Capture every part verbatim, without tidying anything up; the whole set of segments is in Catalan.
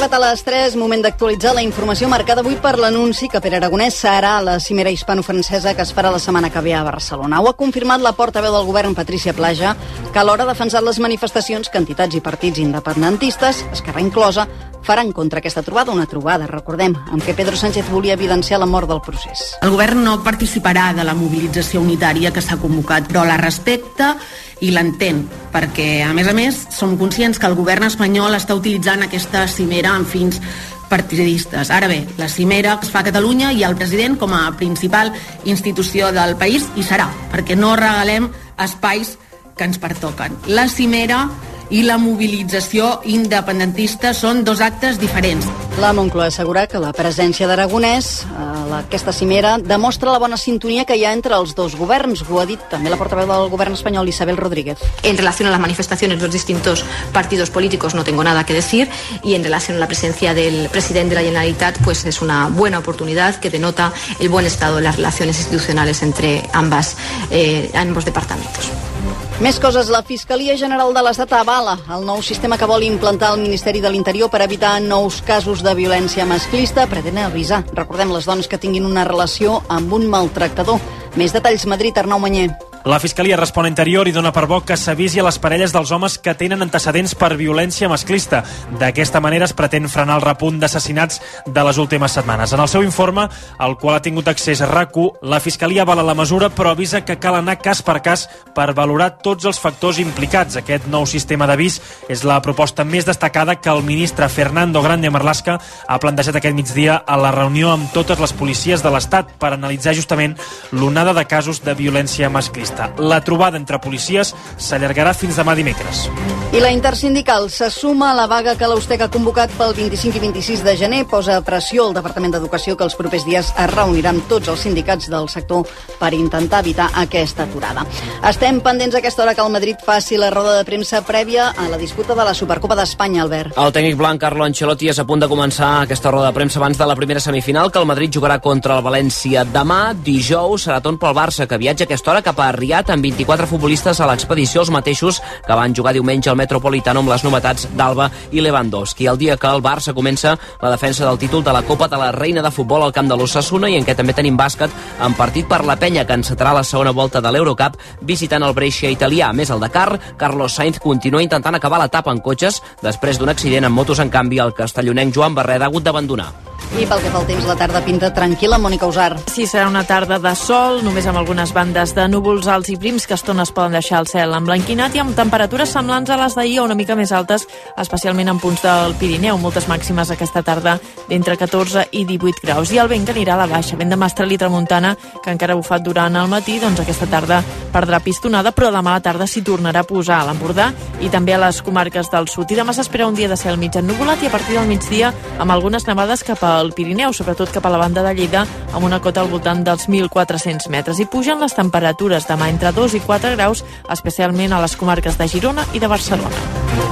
arribat a les tres, moment d'actualitzar la informació marcada avui per l'anunci que Pere Aragonès serà a la cimera hispano-francesa que es farà la setmana que ve a Barcelona. Ho ha confirmat la portaveu del govern, Patricia Plaja, que alhora ha defensat les manifestacions que entitats i partits independentistes, Esquerra inclosa, faran contra aquesta trobada, una trobada, recordem, amb què Pedro Sánchez volia evidenciar la mort del procés. El govern no participarà de la mobilització unitària que s'ha convocat, però la respecta i l'entén, perquè, a més a més, som conscients que el govern espanyol està utilitzant aquesta cimera amb fins partidistes. Ara bé, la cimera es fa a Catalunya i el president, com a principal institució del país, hi serà, perquè no regalem espais que ens pertoquen. La cimera i la mobilització independentista són dos actes diferents. La Moncloa assegura que la presència d'Aragonès a aquesta cimera demostra la bona sintonia que hi ha entre els dos governs. Ho ha dit també la portaveu del govern espanyol, Isabel Rodríguez. En relación a las manifestaciones de los distintos partidos políticos no tengo nada que decir, y en relación a la presencia del presidente de la Generalitat, pues es una buena oportunidad que denota el buen estado de las relaciones institucionales entre ambas, eh, ambos departamentos. Més coses. La Fiscalia General de l'Estat avala el nou sistema que vol implantar el Ministeri de l'Interior per evitar nous casos de violència masclista. Pretén avisar, recordem, les dones que tinguin una relació amb un maltractador. Més detalls, Madrid, Arnau Manyer. La Fiscalia respon a Interior i dona per bo que s'avisi a les parelles dels homes que tenen antecedents per violència masclista. D'aquesta manera es pretén frenar el repunt d'assassinats de les últimes setmanes. En el seu informe, al qual ha tingut accés RAC u, la Fiscalia avala la mesura, però avisa que cal anar cas per cas per valorar tots els factors implicats. Aquest nou sistema d'avís és la proposta més destacada que el ministre Fernando Grande Marlaska ha plantejat aquest migdia a la reunió amb totes les policies de l'Estat per analitzar justament l'onada de casos de violència masclista. La trobada entre policies s'allargarà fins demà dimecres. I la intersindical se suma a la vaga que l'Austec ha convocat pel vint-i-cinc i vint-i-sis de gener. Posa pressió al Departament d'Educació que els propers dies es reunirà amb tots els sindicats del sector per intentar evitar aquesta aturada. Estem pendents a aquesta hora que el Madrid faci la roda de premsa prèvia a la disputa de la Supercopa d'Espanya, Albert. El tècnic blanc Carlo Ancelotti és a punt de començar aquesta roda de premsa abans de la primera semifinal que el Madrid jugarà contra el València demà. Dijous serà torn pel Barça, que viatja a aquesta hora cap a Riad amb vint-i-quatre futbolistes a l'expedició, els mateixos que van jugar diumenge al Metropolitano amb les novetats d'Alba i Lewandowski. El dia que el Barça comença la defensa del títol de la Copa de la Reina de Futbol al camp de l'Osasuna i en què també tenim bàsquet en partit per la penya que encetarà la segona volta de l'Eurocup visitant el Brescia italià. A més, el Dakar, Carlos Sainz continua intentant acabar l'etapa en cotxes després d'un accident en motos. En canvi, el castellonenc Joan Barreda ha hagut d'abandonar. I pel que fa al temps, la tarda pinta tranquil·la, Mònica Usar. Sí, serà una tarda de sol, només amb algunes bandes de núvols alts i prims que a estones poden deixar el cel emblanquinat i amb temperatures semblants a les d'ahir o una mica més altes, especialment en punts del Pirineu. Moltes màximes aquesta tarda d'entre catorze i divuit graus. I el vent que anirà a la baixa, vent de mestral i tramuntana, que encara ha bufat durant el matí, doncs aquesta tarda perdrà pistonada, però demà a la tarda s'hi tornarà a posar a l'Empordà i també a les comarques del sud. I demà s'espera un dia de cel mig ennuvolat i a partir del migdia amb algunes nevades cap al Pirineu, sobretot cap a la banda de Lleida, amb una cota al voltant dels mil quatre-cents metres. I pugen les temperatures demà entre dos i quatre graus, especialment a les comarques de Girona i de Barcelona.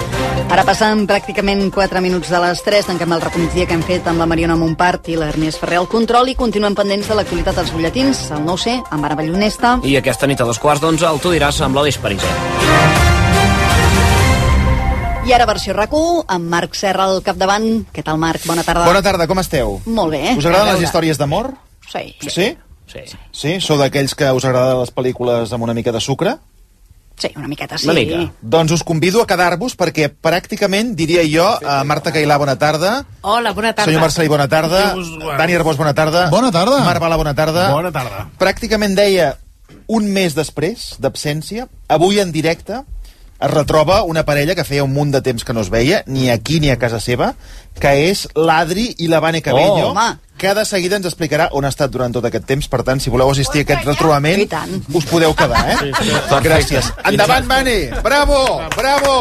Ara passen pràcticament quatre minuts de les tres, tanquem el recompte que hem fet amb la Mariona Montpart i l'Ernest Ferrer al control i continuem pendents de l'actualitat dels butlletins, el nou C, amb Anna Ballonesta. I aquesta nit a dos quarts d'onze el Tu diràs amb l'Aleix Pariser. I ara versió RAC u, amb Marc Serra al capdavant. Què tal, Marc? Bona tarda. Bona tarda, com esteu? Molt bé. Us agraden les històries d'amor? Sí. Sí? Sí. Sí? Sou d'aquells que us agraden les pel·lícules amb una mica de sucre? Sí, una miqueta, sí. Una mica. Doncs us convido a quedar-vos perquè pràcticament, diria jo, a Marta Cailà, bona tarda. Hola, bona tarda. Senyor Marcelí, bona tarda. Dani Arbós, bona tarda. Bona tarda. Marc Bala, bona tarda. Bona tarda. Pràcticament deia un mes després d'absència, avui en directe, es retroba una parella que feia un munt de temps que no es veia, ni aquí ni a casa seva, que és l'Adri i la Vane Cabello, oh, que de seguida ens explicarà on ha estat durant tot aquest temps. Per tant, si voleu assistir a aquest retrobament, us podeu quedar, eh? Sí, sí. Gràcies. Endavant, Vane! Bravo! Bravo!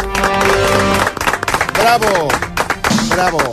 Bravo! Bravo!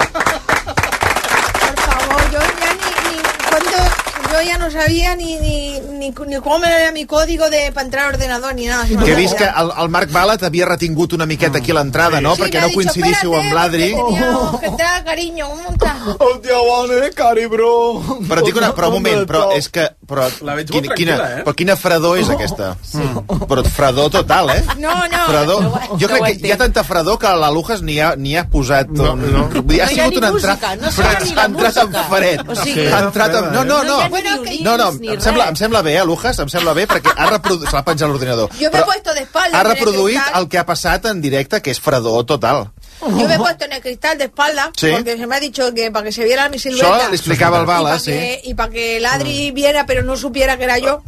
Por favor, yo ya ni, ni cuando... Yo ya no sabía ni, ni, ni, ni cómo era mi código de para entrar al ordenador ni nada. Que he vist que el, el Marc Bala t'havia retingut una miqueta aquí a l'entrada, no? Sí, perquè no coincidíssiu amb l'Adri. Que entrar, cariño, ¿cómo estás? Hòstia, Vane, cari, bro. Però, dic una, però un moment, però és que però, La veig molt quina, quina, tranquil·la, eh? però quina fredor és aquesta? Sí. Però fredor total, eh? No, no. Fredor. No, Jo no ho crec que hi ha tanta fredor que la Lujas ni ha, ni ha posat... No, un... no. Vull dir, ha No hi ha sigut ni una entrada... música, no sona ni la ha entrat en música. fred. O sigui, ha entrat en... No, no, no. No hi ha ni Bueno, violins No, no, ni em res. sembla, em sembla bé, eh, Lujas, em sembla bé, perquè ha reproduït... Se l'ha penjat a l'ordinador. Jo m'he puesto de espalda. Ha en el reproduït cristal. el que ha passat en directe, que és fredor total. Yo me he puesto en el cristal de espalda Sí. porque se me ha dicho que para que se viera mi Això silueta. li explicava el y para Bala, sí. que, y para que el Adri viera pero no supiera que era yo.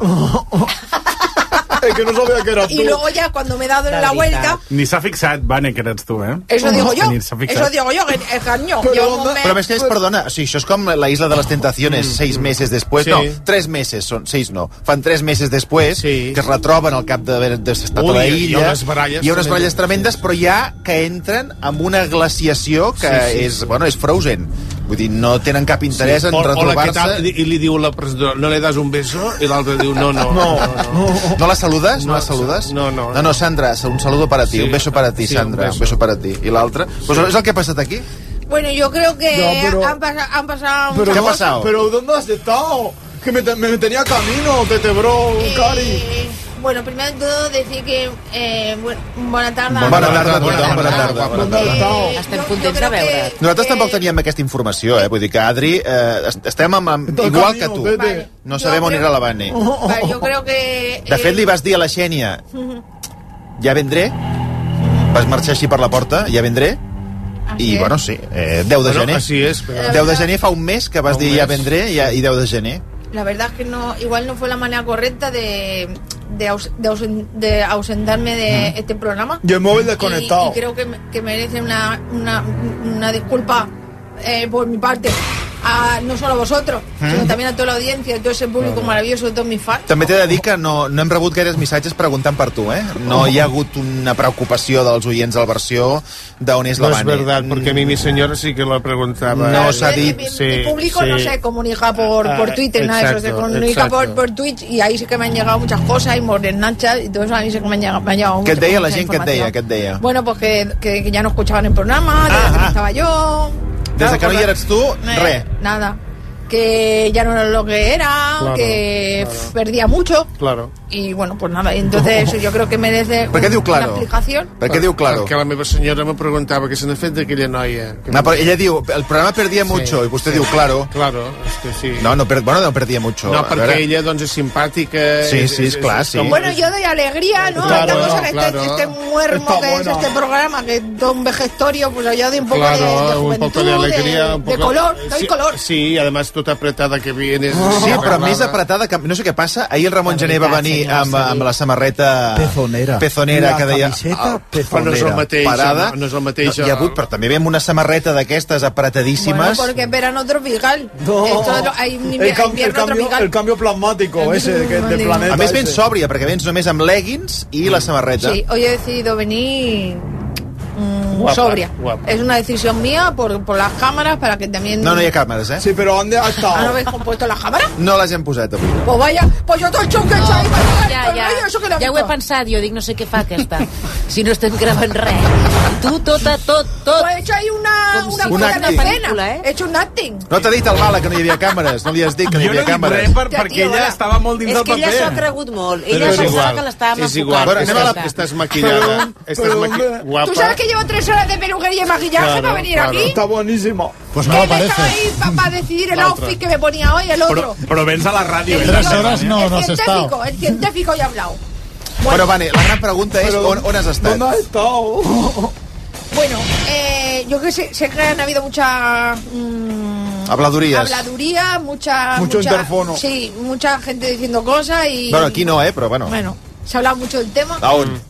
Es que no sabia que eras Y luego ya cuando me he dado la vuelta, Ni s'ha fixat, Vane, que eres tu, eh? eso digo yo. Ni s'ha fixat. Eso digo yo, que el cañón. Però, Yo me- però més que és, perdona, sí, això és com la Isla de les Tentaciones, mm. seis meses després, Sí. no, tres meses, són, seis no, fan tres meses després, Sí. que es retroben al cap d'haver estat Ui, a la hi ha illa, unes baralles hi ha unes tremendes. baralles tremendes, però hi ha que entren amb una glaciació que Sí, sí, és, sí. bueno, és frozen. Vull dir, no tenen cap interès en O, o la que retrobar-se. tal, i li diu la presentadora, no le das un beso, i l'altre diu, no, no. No, no. ¿No la saludas? ¿No, No, la saludas? no, no. No, no, Sandra, un saludo para ti, Sí. un beso para ti, Sí, Sandra, un un beso. beso para ti. I l'altre? Pues és el que ha passat aquí. Bueno, yo creo que No, pero- han, pasa- han pasado... ¿Qué ha muchas pasado? Pero ¿dónde has estado? Que me, te- me tenía camino, Tete Bro, cosas. Cari. Eh, bueno, primero de todo decir que... Eh, bu- buena tarde. Bona tarda a tothom, bona tarda. Bona ¿Dónde has tarda. estado? Estem jo- contents jo crec de veure't. que- Nosaltres que- tampoc teníem aquesta informació, eh? Vull dir que, Adri, eh, est- estem amb, amb, Tot igual camino, que tu. Tete. Vale. No Jo sabem on crec- era la Vane. Vale, yo creo que... De fet, li vas dir a la Xènia, ja vendré, vas marxar així per la porta, ja vendré, i, bueno, sí, eh, deu de Bueno, gener. així és, però... deu de gener fa un mes que vas Fa un dir ja mes. vendré, ja, i deu de gener. La verdad es que no, igual no fue la manera correcta de, de, aus- de, ausen- de ausentarme de este programa. Y el móvil Y, desconectado. y creo que, me- que merece una, una, una disculpa eh, por mi parte. A, no solo a vosotros, sino también a toda la audiencia, a todo ese público maravilloso, a todos mis fans. També t'he de dir que no, no hem rebut gaires missatges preguntant per tu, eh? No hi ha hagut una preocupació dels oients del versió d'on és la No es Vane. verdad, porque a mí mi señora sí que la preguntaba. No Eh, s'ha Mi- dit. mi, sí, mi público sí. no se comunica por, Ah, por Twitter, nada de eso, se exacto, comunica por, exacto. por Twitch y ahí sí que me han llegado muchas cosas y por Snapchat y todo eso a mí sí que me han llegado, me han llegado Què et mucha- deia la mucha gent? Què et deia? información. Què et deia? Bueno, pues que, que, que ya no escuchaban el programa, desde Ah, que no ah. estaba yo. Des de Claro, que no hi pues, eres tu, eh, res. Nada. Que ya no era lo que era, Claro, que claro. pf, perdía mucho. Claro. Y bueno, pues nada, entonces eso yo creo que merece Per què un- diu claro? una explicación. Per què diu claro? Perquè la meva senyora me preguntava què se n'ha fet d'aquella noia. Que No, però ella diu, el programa perdía mucho, i vostè diu claro. Claro, és que sí. No, no, per, bueno, no perdía mucho. No, A perquè veure. ella doncs és simpàtica. Sí, és- sí, és és- clar, és sí. com- Bueno, yo doy alegría, ¿no? Claro, Esta cosa que claro. este, este muermo Está que es buena. este programa, que es todo un vejestorio, pues yo doy un poco Claro, de, de un juventud, poco de alegría, de, un de poco... color, doy sí, color. Sí, y además tú te apretada que vienes... Sí, però més apretada que... No sé què passa. Ahir el Ramon Gené va venir amb, amb la samarreta... Pezonera. Pezonera, La que deia... camiseta ah, Però no és el mateix, parada. no, no és el mateix. No, hi ha hagut, però també ve amb una samarreta d'aquestes Bueno, apretadíssimes. porque es verano tropical. No. Esto lo- hay un el, invier- cam- el, invierno cambio, tropical. el cambio plasmático ese de, que- del planeta. A més, vens ese. sòbria, perquè vens només amb leggings i la samarreta. Sí, hoy he decidido venir mm, Guapa, sobria. guapa. Es una decisión mía por, por las cámaras para que también... No, no hi ha càmeres, eh? Sí, pero ¿dónde ha ¿Ah, no estado? habéis compuesto las cámaras? No les hem posat avui. Pues vaya, pues yo todo el show que he hecho ahí para Ja, ja, eso que no ja ho he pensat, jo dic, no sé què fa aquesta, si no estem gravant res. Tu, tota, tot, tot. Pues he hecho ahí una, Com una si fos puesta una en acting. escena. eh? He hecho un acting. No t'ha dit el Bala que no hi havia càmeres? No li has dit que no hi Jo no havia dic càmeres? res per, Ja, perquè tio, ella voilà. estava molt dins És del que ella s'ho ha paper. cregut molt. Però Ella és pensava igual, que l'estàvem és igual, enfocant. Bueno, anem a la- Ja està. estàs maquillada, estàs pero, maqui... hombre, guapa. ¿Tú sabes que llevo tres horas de peluquería y maquillaje Claro, para venir claro. aquí? Está buenísima. Pues ¿Qué no lo me estaba parece. ahí para decidir el L'altre. outfit que me ponía hoy el Però, otro? però vens a la ràdio. El eh? Tres científico, horas no, no has el estado. científico, el científico ya ha hablado. Bueno, Vane, la gran pregunta és Pero, on, on has estat? ¿Dónde has estado? Bueno, eh, yo que sé, sé que han habido mucha mm, Habladurías. habladuría, mucha, Mucho mucha- interfono. Sí, mucha gente diciendo cosas y Bueno, aquí no, eh, però bueno. bueno, se ha hablado mucho del tema A on?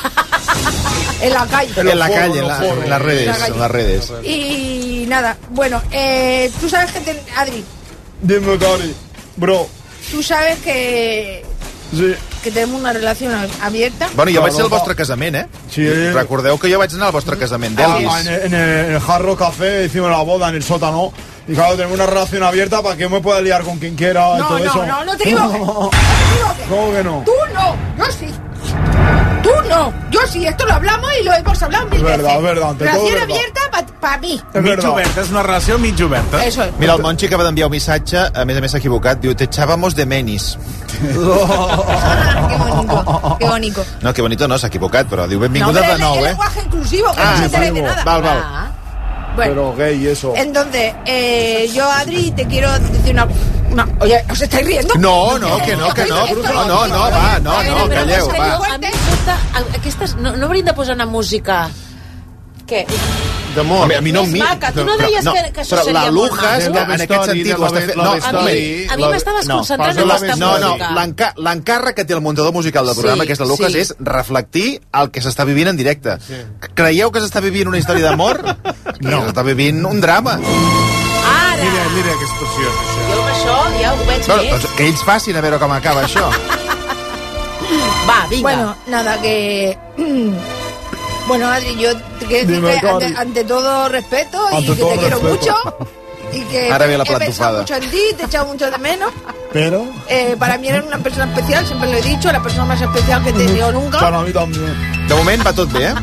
en la calle. En En la los foros, calle, en, en la, los foros. en las redes, En la calle. en las redes. Y nada, bueno, eh, tú sabes que ten- Adri, Dime, Cari. Bro, tú sabes que sí. que tenemos una relación abierta. Bueno, jo Claro, vaig ser al va. vostre casament, eh? Sí. Recordeu que jo vaig anar al vostre casament Ah, en, d'Elvis. el, en, el, en el Jarro Café hicimos la boda en el sótano. Y claro, tenemos una relación abierta para que yo me pueda liar con quien quiera y No, todo no, eso. no, no te equivoques. No te equivoques. ¿Cómo que no? Tú no, yo sí. Tú no, yo sí, esto lo hablamos y lo hemos hablado mil Es verdad, veces. es verdad, ante todo Relación es verdad. abierta para para mí. Mig oberta, és una relació mig oberta. Eso es. Mira, el Monchi acaba d'enviar un missatge, a més a més s'ha equivocat, diu, te echábamos de menis. Qué bonito, qué bonito. No, que bonito no, s'ha equivocat, però diu, No, benvinguda hombre, de nou, el eh? lenguaje inclusivo, que Ah, no se entere de vale, nada. val, val. Ah. Bueno, Pero gay, eso. entonces, eh, yo, Adri, te quiero decir una, una... Oye, ¿os estáis riendo? No, no, que no, que no. No, no, no, va, no, no, calleu, va. A mi em sobta, aquestes, no, no hauríem de posar una música... Què? D'amor. Home, a mi no Més mi... maca, tu no deies no, que, que això però seria la molt Lujas, maco. que en aquest sentit ho està fent... No, A mi, a mi m'estava desconcentrant no, en aquesta no, no, música. l'enca- l'encàrrec que té el muntador musical del programa, Sí, que és la Lucas, sí. és reflectir el que s'està vivint en directe. Creieu que s'està vivint una història d'amor? No. S'està vivint un drama. Ara! Mira, mira que expressió, això. Jo amb això ja ho veig Bueno, més. doncs que ells facin a veure com acaba això. Va, vinga. Bueno, nada, que... Bueno, Adri, yo te quiero decir Dime, que ante, Cari. ante todo respeto y Ante que todo te quiero respeto. mucho y que Ahora viene la he pensado plantufada. mucho en ti, te he echado mucho de menos. Pero... Eh, para mí eres una persona especial, siempre lo he dicho, la persona más especial que he tenido nunca. Para mí también. De moment va tot bé, eh?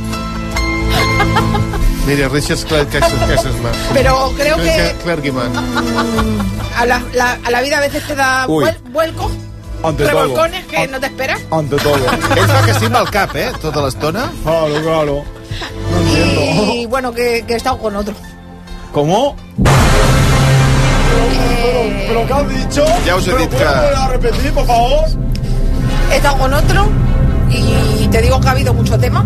Mira, Richard Clark, que és más. Pero creo que Clergyman. a la, la- a la vida a veces te da Uy. vuel- vuelcos, Ante todo. revolcones que no te esperas. Ante todo. Ell fa que sí amb el cap, eh? Tota l'estona. Claro, claro. No entiendo. Y bueno, que, que he estado con otro. ¿Cómo? Eh, ¿Pero qué has dicho? Ya os he ¿Pero dicho puedes que- volver a repetir, por favor? he estado con otro y te digo que ha habido mucho tema.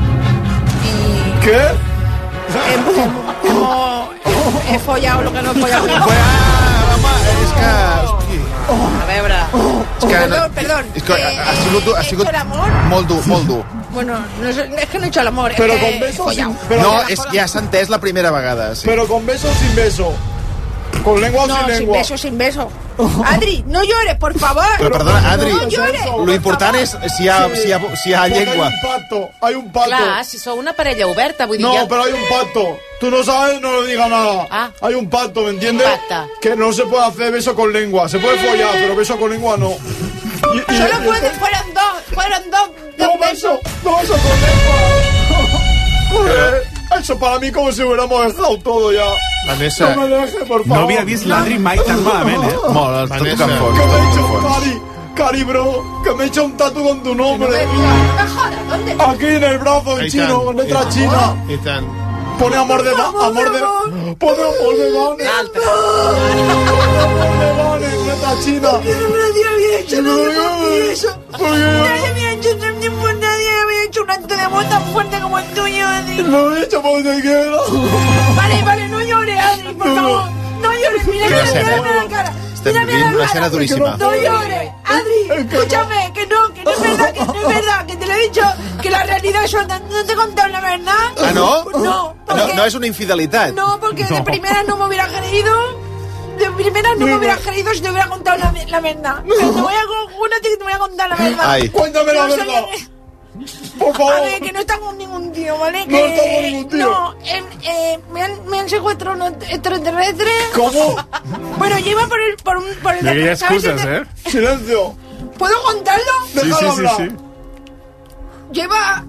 Y ¿Qué? hemos, hemos- he, he follado lo que no he follado. Pues, ah, home, és que... A veure... És que Perdón, perdón. És que Eh, ha sigut, ha he sigut hecho el amor. molt dur, molt dur. Bueno, no es, es que no he hecho el amor, Pero es que con he besos follado. sin- pero- No, és, ja s'ha entès la primera vegada. Sí. Pero con beso o sin beso. Con lengua o No, sin sin lengua. beso, sin beso. Adri, no llores, por favor. Però perdona, Adri, No llores. lo important és si hi ha, Sí. si hi ha, si hi ha Porque llengua. Hay un pacto, hay un pacto. Clar, si sou una parella oberta, vull dir... No, ja... pero hay un pacto. Tú no sabes, no le digas nada. Ah. Hay un pacto, ¿me entiendes? pacta? Que no se puede hacer beso con lengua. Se puede follar, pero beso con lengua no. Y, y- Solo y- pueden, fueron dos, fueron dos, No dos beso, besos. no beso con lengua. Joder, eso para mí como si hubiéramos dejado todo ya. Vanessa, No me dejes, por favor. no havia vist l'Adri mai tan malament, eh? Molt, tot Vanessa. tocant fons. Que me he tot hecho, tocant fons. Cari, Cari, bro, que me he hecho un tatu con tu nombre. No me jodas, ¿dónde? Aquí en el brazo, en Ahí chino, está. con letra china. I tant. Pone amor de va- amor de pone amor de Vane. Amor de Vane, en letra china. Nadie había hecho nada por mí eso. ¿Por qué? Nadie había hecho nadie por nadie había hecho un acto de amor tan fuerte como el tuyo, Adri. Lo he hecho porque te quiero. Vale, vale, no llores, Adri, por favor. No llores, mírame, Quina escena. mírame a la cara. Estem Mírame a vivint la una cara. escena duríssima. No llores, Adri, escúchame, que no, que no es verdad, que no es verdad, que te lo he dicho, que la realidad es otra. No te he contado la verdad. Ah, no? No, No, porque, no és una infidelitat. no, porque de primera no me hubiera creído. De primera no me hubiera creído si te hubiera contado la, la verdad. Pero te voy a júrate que te voy a contar la verdad. Ay. Cuéntame la Yo soy- verdad. Por favor. A ver, que no está con ningún tío, ¿vale? No Que, está con ningún tío. No, em, eh, me, han, me han secuestrado unos extraterrestres. ¿Cómo? Bueno, yo iba por el... Por, un, por el Mira que hi ha ¿sabes? excuses, eh? Silencio. ¿Puedo contarlo? Sí, Déjalo sí, sí, hablar. sí. Yo iba...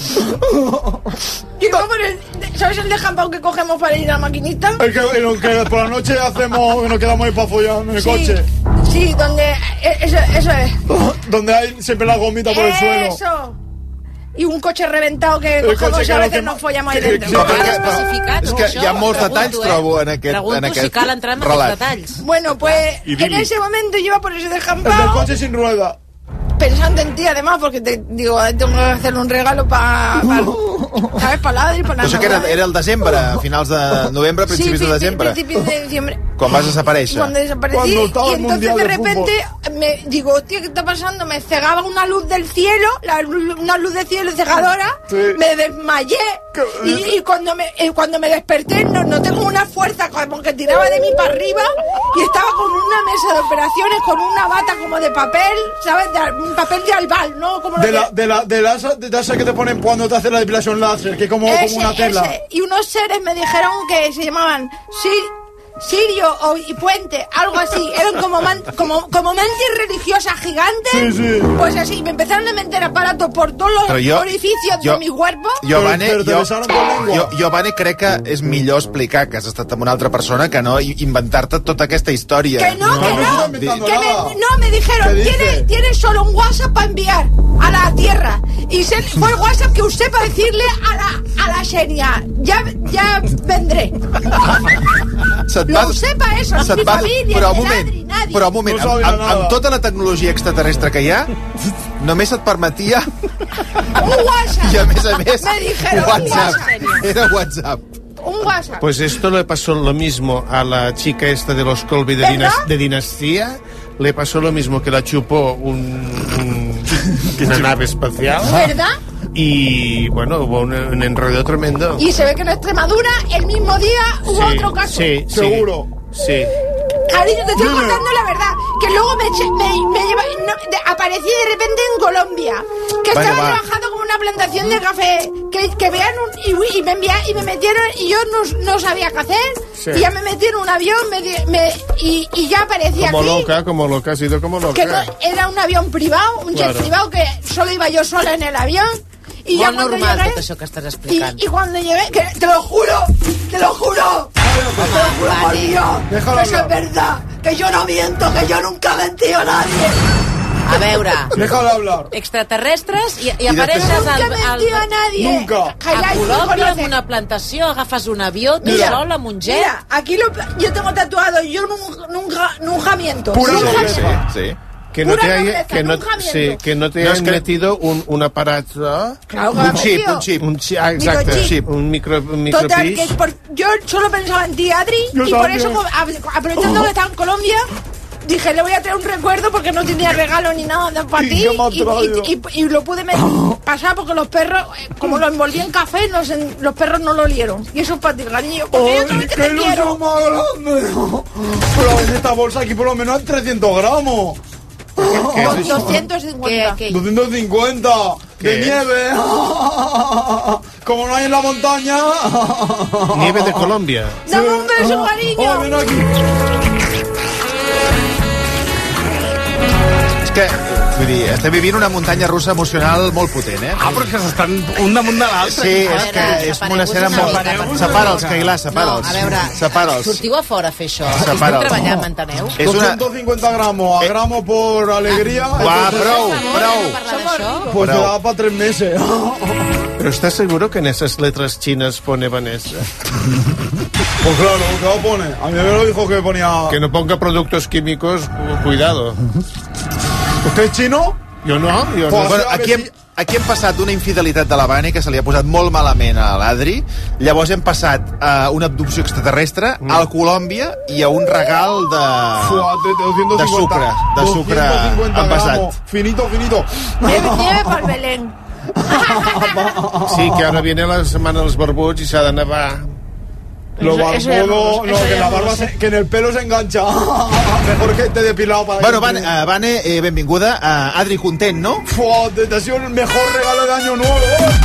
Yo iba por el... ¿Sabes el descampado que cogemos para ir a la maquinista? Es que, en lo que por la noche hacemos, que nos quedamos ahí para follar en el Sí, coche. sí, donde... eh, Eso, eso es. Donde hay siempre la gomita por el suelo. Eso. Y un coche reventado que El cogemos coche y que a no veces quema- nos follamos ahí que- dentro. que- No, Cal perquè, especificar, és tu, que això? hi ha molts Pregunto, detalls, eh? trobo, en aquest... Pregunto en aquest si cal entrar en relat. aquests detalls. Bueno, pues Y en dime. ese momento yo iba por ese El del descampado coche sin rueda. pensando en ti además porque te digo, tengo que hacerle un regalo para, pa, ¿sabes? Para Adri, para No sé que era, era el desembre, a finals de novembre, principis sí, de desembre, principios de diciembre. quan vas desaparèixer. Cuando desaparecí, Cuando estaba y el entonces Mundial de de repente me digo, hostia, ¿qué está pasando? Me cegaba una luz del cielo, la luz- una luz del cielo cegadora, Sí. me desmayé ¿Qué? y, y cuando me eh, cuando me desperté no, no tengo una fuerza como que tiraba de mí para arriba y estaba con una mesa de operaciones, con una bata como de papel, ¿sabes? De, al- un papel de albal, ¿no? Como lo De que- la, de la, de la, de la que te ponen cuando te hacen la depilación láser, que es como, Ese, como una tela. ese. Y unos seres me dijeron que se llamaban Sir, Sirio o, y Puente, algo así. Eran como, man, como, como mantis religiosas gigantes. Sí, sí. Pues así, me empezaron a meter aparatos por todos los jo, orificios jo, de mi cuerpo. Jo, Vane, però, però jo, jo, jo, Vane, crec que és millor explicar que has estat amb una altra persona que no inventar-te tota aquesta història. Que no, que no. no, Que me, no, me dijeron, ¿tienes, tienes solo un WhatsApp para enviar a la Tierra. Y se, fue el WhatsApp que usted para decirle a la, a la Xenia, ya, ya vendré. Lo usé para eso, ni mi familia, però, ni un moment, Adri, nadie. però un moment, No amb, amb, amb tota la tecnologia extraterrestre que hi ha, només et permetia... Un WhatsApp. I a més a més, Me dijeron, WhatsApp. un WhatsApp. Era WhatsApp. Un WhatsApp. Pues esto le pasó lo mismo a la chica esta de los Colby de, dinas, de Dinastía. Le pasó lo mismo, que la chupó un, un, una nave espacial. ¿Verdad? Y bueno, hubo un, un enredo tremendo. Y se ve que en Extremadura el mismo día hubo Sí, otro caso. sí, sí. Seguro. Sí. Cariño, te estoy contando la verdad. Que luego me, eché- me, me lleva, no, de, aparecí de repente en Colombia. Que Vale, estaba va. trabajando con una plantación de café. Que, que vean un, y, y me envía, y me metieron y yo no, no sabía qué hacer. Sí. Y ya me metí en un avión me, di- me, y, y ya aparecía Como aquí. loca, como loca, ha sido como loca. Que no, era un avión privado, un jet Claro. privado que solo iba yo sola en el avión. Y Molt ya cuando normal llegué, tot això que estàs y, explicant. y cuando llegué, que te lo juro, te lo juro, te lo juro por Dios, Déjalo que eso es hablar. verdad, que yo no miento, que yo nunca he mentido a nadie. A veure, Déjalo hablar. extraterrestres i, i I apareixes Nunca al, he al, mentido a nadie. Nunca. a Callai, Colòmbia hijos, amb una plantació, agafes un avió, tu Mira, sol amb un jet. Mira, aquí lo, yo tengo tatuado, yo nunca, nunca, nunca miento. Pura nunca nobleza. miento. Sí. Que no Pura te, haya, nobleza, que no, nunca sí, miento. que no te No, hayan es que- metido un, un aparato. Claro que Un me chip, metió. un chip. Un chi- ah, exacto. Microchip. Un micro, un Total, micropis. que es por, yo solo pensaba en ti, Adri, Yo y por también. eso, como, a- aprovechando que estaba en Colombia, dije, le voy a traer un recuerdo porque no tenía regalo ni nada para ¿Y ti. qué me has Y, traído? y- y- y lo pude met- pasar porque los perros, eh, como lo envolví en café, los, en- los perros no lo olieron. Y eso es para ti, cariño, porque yo también ¡Ay, te qué quiero. ilusión más grande! Pero en esta bolsa aquí por lo menos hay trescientos gramos. ¿Qué es eso? doscientos cincuenta. Que- que- doscientos cincuenta ¿Qué de es? nieve. Como no hay en la montaña. Nieve de Colombia. Dame un beso, cariño. Oh, ven aquí. És que, vull dir, estem vivint una muntanya russa emocional molt potent, eh? Ah, però és que s'estan un damunt de l'altre. Sí, A és veure, que és una escena separeu-vos molt... una mica, per Separa'ls, Cailà, separa'ls. No, a veure, Separa'ls. sortiu a fora a fer això. Separa'ls. Estic treballant, m'enteneu? És una... doscientos cincuenta gramos, a Eh. gramo por alegría. Va, entonces, prou, prou. Parlar d'això? Pues te Prou. da para tres meses. Pero ¿estás seguro que en esas letras chinas pone Vanessa? Pues claro, ¿qué va a poner? A mí me lo dijo que ponía... Que no ponga productos químicos, cuidado. ¿Usted es chino? Jo no, jo no. Pues- Bueno, aquí hem, aquí hem passat d'una infidelitat de la Vane que se li ha posat molt malament a l'Adri, llavors hem passat a una abducció extraterrestre, mm. al Colòmbia i a un regal de... Fua, de, de doscientos cincuenta. De sucre, de sucre doscientos cincuenta envasat. gramos. Finito, finito. Nieve, nieve para el Belén. Sí, que ara viene la setmana dels barbuts i s'ha de nevar. Lo Eso- eso ya barbudo, no- no, eso que ya la no barba lo sé. se, que en el pelo se engancha. Mejor que te depilado para Bueno, que- Vane, uh, Vane eh, benvinguda. Uh, Adri, content, no? Fua, te, te ha sido el mejor regalo de año nuevo.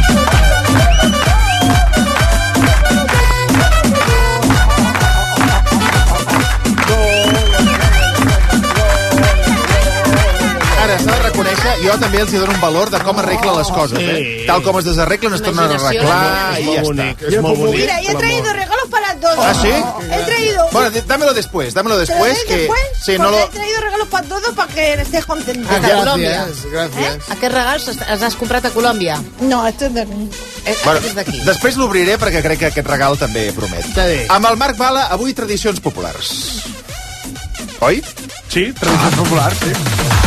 Ara, s'ha de reconèixer, jo també els hi dono un valor de com arregla les coses, eh? Tal com es desarreglen, es tornen a arreglar i ja està. És molt bonic. Mira, y he traído regalos para todos. ¿Ah, sí? He traído... Bueno, d- dámelo después, dámelo ¿Te lo después, doy que... después? Sí, no Porque lo... he traído regalos para todos para que estés contento. Ah, de Colòmbia. Gràcies, gràcies. Aquests regals els els has comprat a Colòmbia? No, esto es de... Eh, Bueno, Aquest és d'aquí. després l'obriré perquè crec que aquest regal també promet. Està bé. Amb el Marc Bala, avui tradicions populars. Oi? Sí, tradicions populars, sí.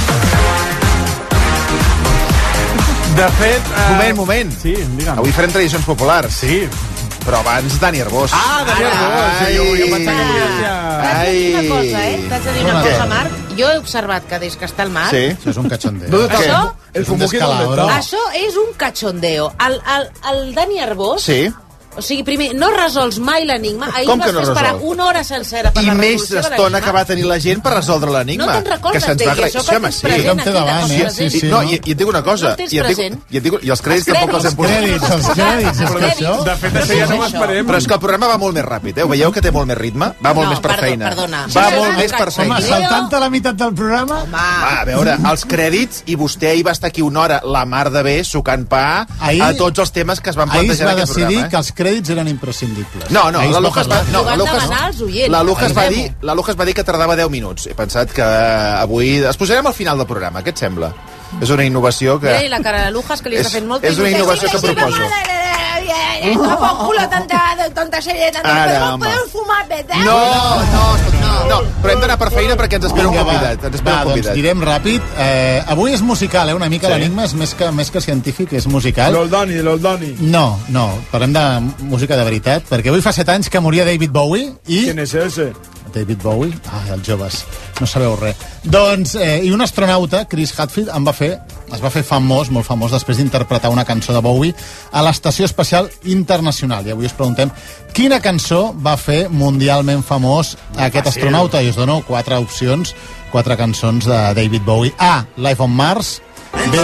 De fet... Eh... Moment, moment. Sí, digue'm. Avui farem tradicions populars. Sí. Però abans Dani Arbós. Ah, Daniel Arbós. Sí, jo, jo pensava que volia ser... T'haig de dir una cosa, eh? T'haig de dir una Què? cosa, Marc. Jo he observat que des que està al mar... Sí. Això és un cachondeo. ¿Dónde está? Això? El Es un fumoquito, ¿dónde descalabro. está? Això és un cachondeo. El, el, el Dani Arbós Sí. O sigui, primer, no resols mai l'enigma. Ahir Com vas que no fer esperar resol? una hora sencera per I la més resolució de estona l'enigma. que va tenir la gent per resoldre l'enigma. No te'n recordes que se'ns va d'ell, agrair. això Sí, home, perquè sí. ets present Em té aquí, davant, de eh? cop present. Sí, sí, no, i, i et dic una cosa. No el tens i, et dic, present. i, et dic, I els crèdits Els tampoc els hem posat. crèdits, els crèdits, és que això- De fet, això ja no ho esperem. Però és que el programa va molt més ràpid, eh? Ho veieu que té molt més ritme? Va molt No, més per perdó, feina. perdona. Va Sí, molt sí, més per sí. feina. Home, saltant-te la meitat del programa... Va, a veure, els crèdits, i vostè ahir va estar aquí una hora, la mar de bé, sucant pa Ahir- a tots els temes que es van Ahir es plantejar va en aquest decidir programa. que els crèdits eren imprescindibles. No, no, Ahir es la va Luja es va, parlar. no, Ho la van Luja es- demanar els oients. la Luja es va Fem-ho. dir, la Luja es va dir que tardava deu minuts. He pensat que avui... Es posarem al final del programa, què et sembla? És una innovació que... Mira, i la cara de Lujas, que li És- està fent molta és una il·lusió. innovació que proposo. No por culo tanta, tanta serie, tanta... Ara, Podemos, home. podemos fumar, ¿verdad? No, no, no, no, però hem d'anar per feina perquè ens espera un Vinga, va. convidat. Ens espera Va, un doncs convidat. direm ràpid. Eh, avui és musical, eh? Una mica Sí. l'enigma és més que, més que científic, és musical. L'Oldoni, l'Oldoni. No, no, parlem de música de veritat, perquè avui fa set anys que moria David Bowie i... ¿Quién es ese? David Bowie? Ah, els joves, no sabeu res. Doncs, eh, i un astronauta, Chris Hadfield, en va fer, es va fer famós, molt famós, després d'interpretar una cançó de Bowie a l'Estació Espacial Internacional. I avui us preguntem quina cançó va fer mundialment famós aquest fàcil. astronauta. I us dono quatre opcions, quatre cançons de David Bowie. A, Life on Mars. B,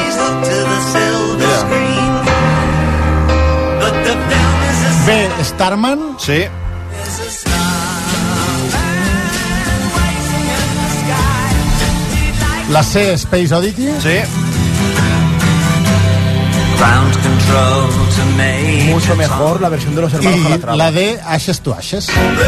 B, Starman. Sí. La C, Space Oddity. Sí. Mucho mejor la versión de los hermanos I Calatrava. la D, Ashes to Ashes.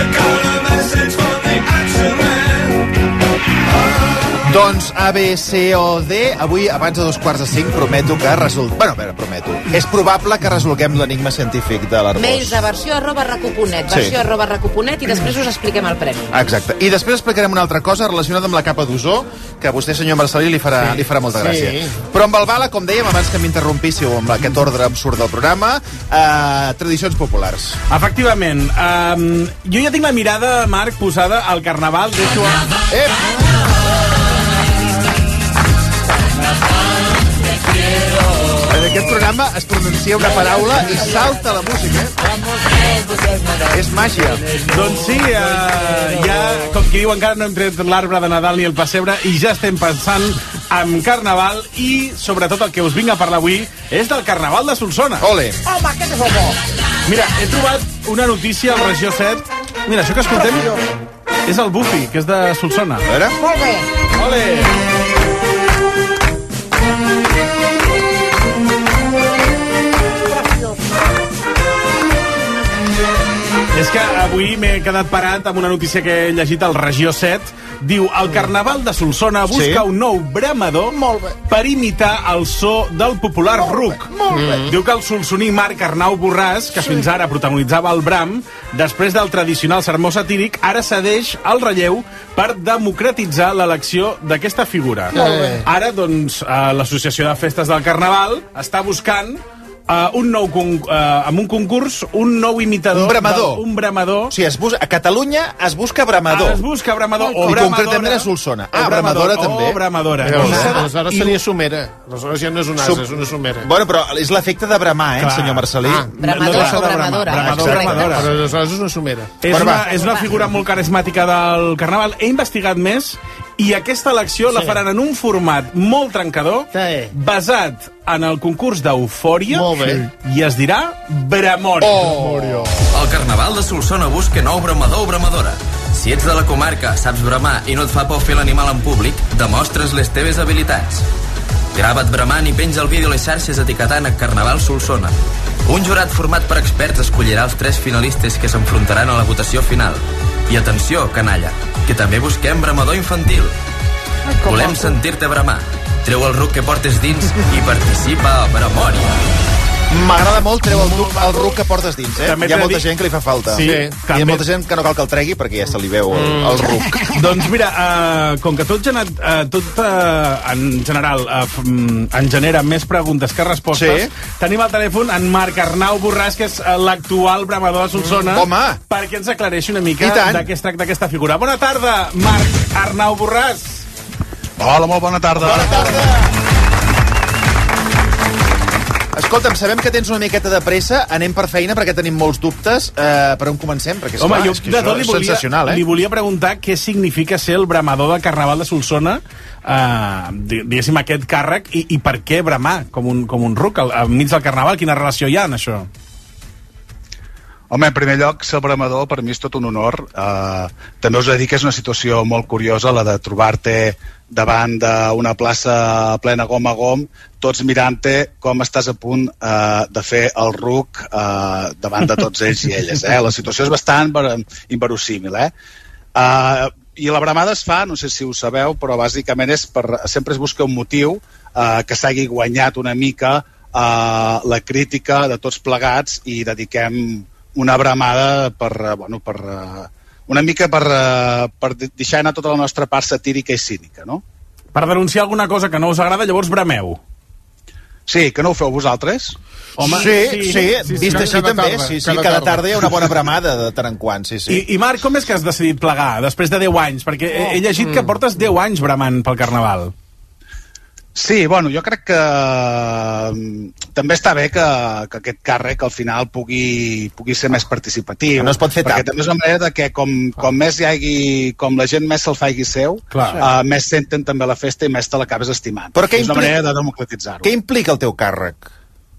Doncs A, B, C o D, avui, abans de dos quarts de cinc, prometo que resol... Bueno, a veure, prometo. És probable que resolguem l'enigma científic de l'Arbós. Mails a versió arroba recuponet, Sí. versió arroba recuponet, i després us expliquem el premi. Exacte. I després explicarem una altra cosa relacionada amb la capa d'ozó, que a vostè, senyor Marcelí, li farà, sí. li farà molta gràcia. Sí. Però amb el Bala, com dèiem, abans que m'interrompíssiu amb aquest ordre absurd del programa, eh, tradicions populars. Efectivament. Um, jo ja tinc la mirada, Marc, posada al Carnaval. Deixo... Ep! En aquest programa es pronuncia una paraula i salta la música, eh? És màgia. Doncs sí, eh, ja, com qui diu, encara no hem tret l'arbre de Nadal ni el pessebre i ja estem pensant en Carnaval i, sobretot, el que us vinc a parlar avui és del Carnaval de Solsona. Ole! Home, què te fomo? Mira, he trobat una notícia al Regió set. Mira, això que escoltem és el Bufi, que és de Solsona. A veure? Molt bé. Ole! És que avui m'he quedat parat amb una notícia que he llegit al Regió set. Diu, el Carnaval de Solsona busca Sí. un nou bramador per imitar el so del popular ruc. Mm. Diu que el solsoní Marc Arnau Borràs, que fins ara protagonitzava el bram, després del tradicional sermó satíric, ara cedeix el relleu per democratitzar l'elecció d'aquesta figura. Ara, doncs, eh, l'Associació de Festes del Carnaval està buscant Uh, un nou con uh, amb un concurs, un nou imitador. Un bramador. De, un bramador. O sigui, es busca, a Catalunya es busca bramador. Ah, es busca bramador o I bramadora. concretament a Solsona. Ah, O bramadora també. O bramadora. Però, I s'ha de- aleshores i- seria somera. Aleshores ja no és un ase, Sub- és una somera. Bueno, però és l'efecte de bramar, eh, Clar. senyor Marcelí? Ah, Bramador no deixa o de bramar. bramadora. Bramador, Exacte. bramadora. Però aleshores és una somera. És Bueno, una, va. és una figura molt carismàtica del Carnaval. He investigat més i aquesta elecció la faran en un format molt trencador, Sí. basat en el concurs d'Eufòria, Molt bé. i es dirà Bramori. Oh. El Carnaval de Solsona busca nou bramador o bramadora. Si ets de la comarca, saps bramar i no et fa por fer l'animal en públic, demostres les teves habilitats. Grava't bramant i penja el vídeo a les xarxes etiquetant a Carnaval Solsona. Un jurat format per experts escollirà els tres finalistes que s'enfrontaran a la votació final. I atenció, canalla, que també busquem bramador infantil. Volem sentir-te bramar. Treu el ruc que portes dins i participa a Bramòria. M'agrada molt treu el, ruc, el ruc que portes dins, eh? També Hi ha t'he molta dit- gent que li fa falta. Sí, I hi també- ha molta gent que no cal que el tregui perquè ja se li veu el, el ruc. Doncs mira, uh, com que tot, gener, uh, tot uh, en general uh, f- mm, en genera més preguntes que respostes, Sí. tenim al telèfon en Marc Arnau Borràs, que és uh, l'actual bramador de Solsona, Mm, home. perquè ens aclareixi una I mica tant. de què es tracta aquesta figura. Bona tarda, Marc Arnau Borràs. Hola, molt bona tarda. Bona tarda. Escolta'm, sabem que tens una miqueta de pressa, anem per feina perquè tenim molts dubtes. Uh, per on comencem? Perquè, Home, esclar, jo és que de això tot li és volia, sensacional, eh? li volia preguntar què significa ser el bramador de Carnaval de Solsona, uh, diguéssim, aquest càrrec, i, i per què bramar com un, com un ruc al, al mig del Carnaval? Quina relació hi ha en això? Home, en primer lloc, ser bramador per mi és tot un honor. Uh, també us he de dir que és una situació molt curiosa la de trobar-te davant d'una plaça plena gom a gom, tots mirant-te com estàs a punt uh, de fer el ruc uh, davant de tots ells i elles. Eh? La situació és bastant inverosímil. Eh? Uh, I la bramada es fa, no sé si ho sabeu, però bàsicament és per, sempre es busca un motiu uh, que s'hagi guanyat una mica uh, la crítica de tots plegats i dediquem una bramada per, bueno, per, una mica per, per deixar anar tota la nostra part satírica i cínica, no? Per denunciar alguna cosa que no us agrada, llavors brameu. Sí, que no ho feu vosaltres? Home, sí, sí, sí, sí, vist així també, tarda, sí, sí, cada, cada tarda hi ha una bona bramada de tant en quant, sí, sí. I, I Marc, com és que has decidit plegar després de deu anys? Perquè he, he llegit que portes deu anys bramant pel Carnaval. Sí, bueno, jo crec que també està bé que, que aquest càrrec al final pugui, pugui ser més participatiu. No es pot fer perquè tap. també és una manera de que com, com més hi hagi, com la gent més se'l faci seu, uh, més senten també la festa i més te l'acabes estimant. Però què és una implica, manera de democratitzar-ho. Què implica el teu càrrec?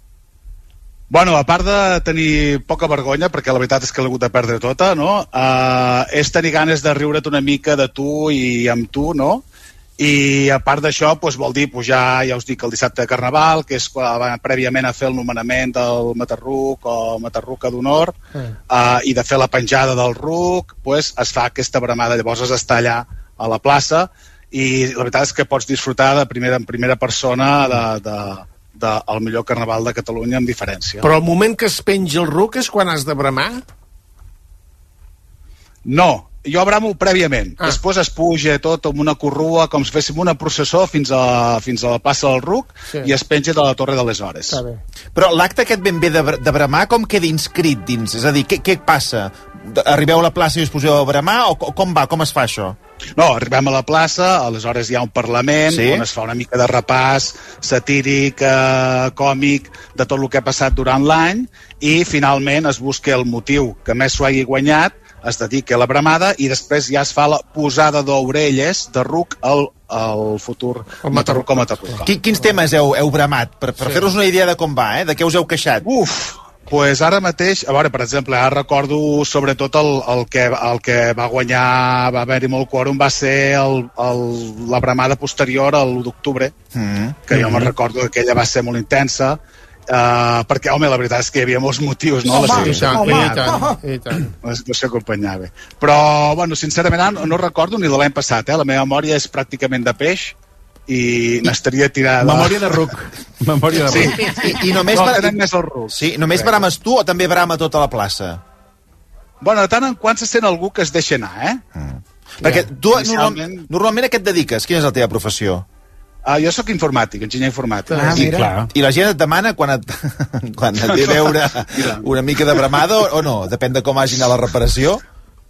Bueno, a part de tenir poca vergonya, perquè la veritat és que l'he hagut de perdre tota, no? Uh, és tenir ganes de riure't una mica de tu i amb tu, no? I a part d'això doncs, vol dir pujar, ja us dic, el dissabte de Carnaval, que és quan, prèviament a fer el nomenament del Matarruc o Matarruca d'honor, mm. uh, i de fer la penjada del ruc, doncs, es fa aquesta bramada. Llavors es està allà a la plaça i la veritat és que pots disfrutar de primera, en primera persona de, de, de, el millor Carnaval de Catalunya amb diferència. Però el moment que es penja el ruc és quan has de bramar? No, jo bramo prèviament. Ah. Després es puja tot amb una corrua, com si féssim una processó fins a, fins a la plaça del Ruc, sí. I es penja de la Torre de les Hores. Però l'acte aquest ben bé de, de bramar, com queda inscrit dins? És a dir, què, què passa? Arribeu a la plaça i us poseu a bramar? O com va? Com es fa això? No, arribem a la plaça, aleshores hi ha un Parlament, sí? On es fa una mica de repàs satíric, eh, còmic, de tot el que ha passat durant l'any, i finalment es busca el motiu que més s'ho hagi guanyat, es dedica a la bramada i després ja es fa la posada d'orelles de ruc al, al futur Matarruc o Matarruca. Quins temes heu, heu bramat? Per, per sí. fer-nos una idea de com va, eh? De què us heu queixat? Uf, pues ara mateix, a veure, per exemple, ara recordo sobretot el, el, que, el que va guanyar, va haver-hi molt quòrum, va ser el, el, la bramada posterior a l'u d'octubre, mm. que jo mm. me'n recordo que aquella va ser molt intensa, Uh, perquè, home, la veritat és que hi havia molts motius, no? Home, la situació acompanyava. La situació acompanyava. Però, bueno, sincerament, no, no recordo ni de l'any passat, eh? La meva memòria és pràcticament de peix i n'estaria tirada. Memòria de ruc. Memòria de sí. ruc. I, i només, no, bra... més el ruc. Sí, només sí. brames tu o també brama tota la plaça? Bueno, de tant en quant se sent algú que es deixa anar, eh? Mm. Perquè tu, normalment, normalment a què et dediques? Quina és la teva professió? Uh, jo sóc informàtic, enginyer informàtic. Ah, I, clar. I la gent et demana quan et, quan et ve a veure una mica de bramada o no? Depèn de com hagin a la reparació.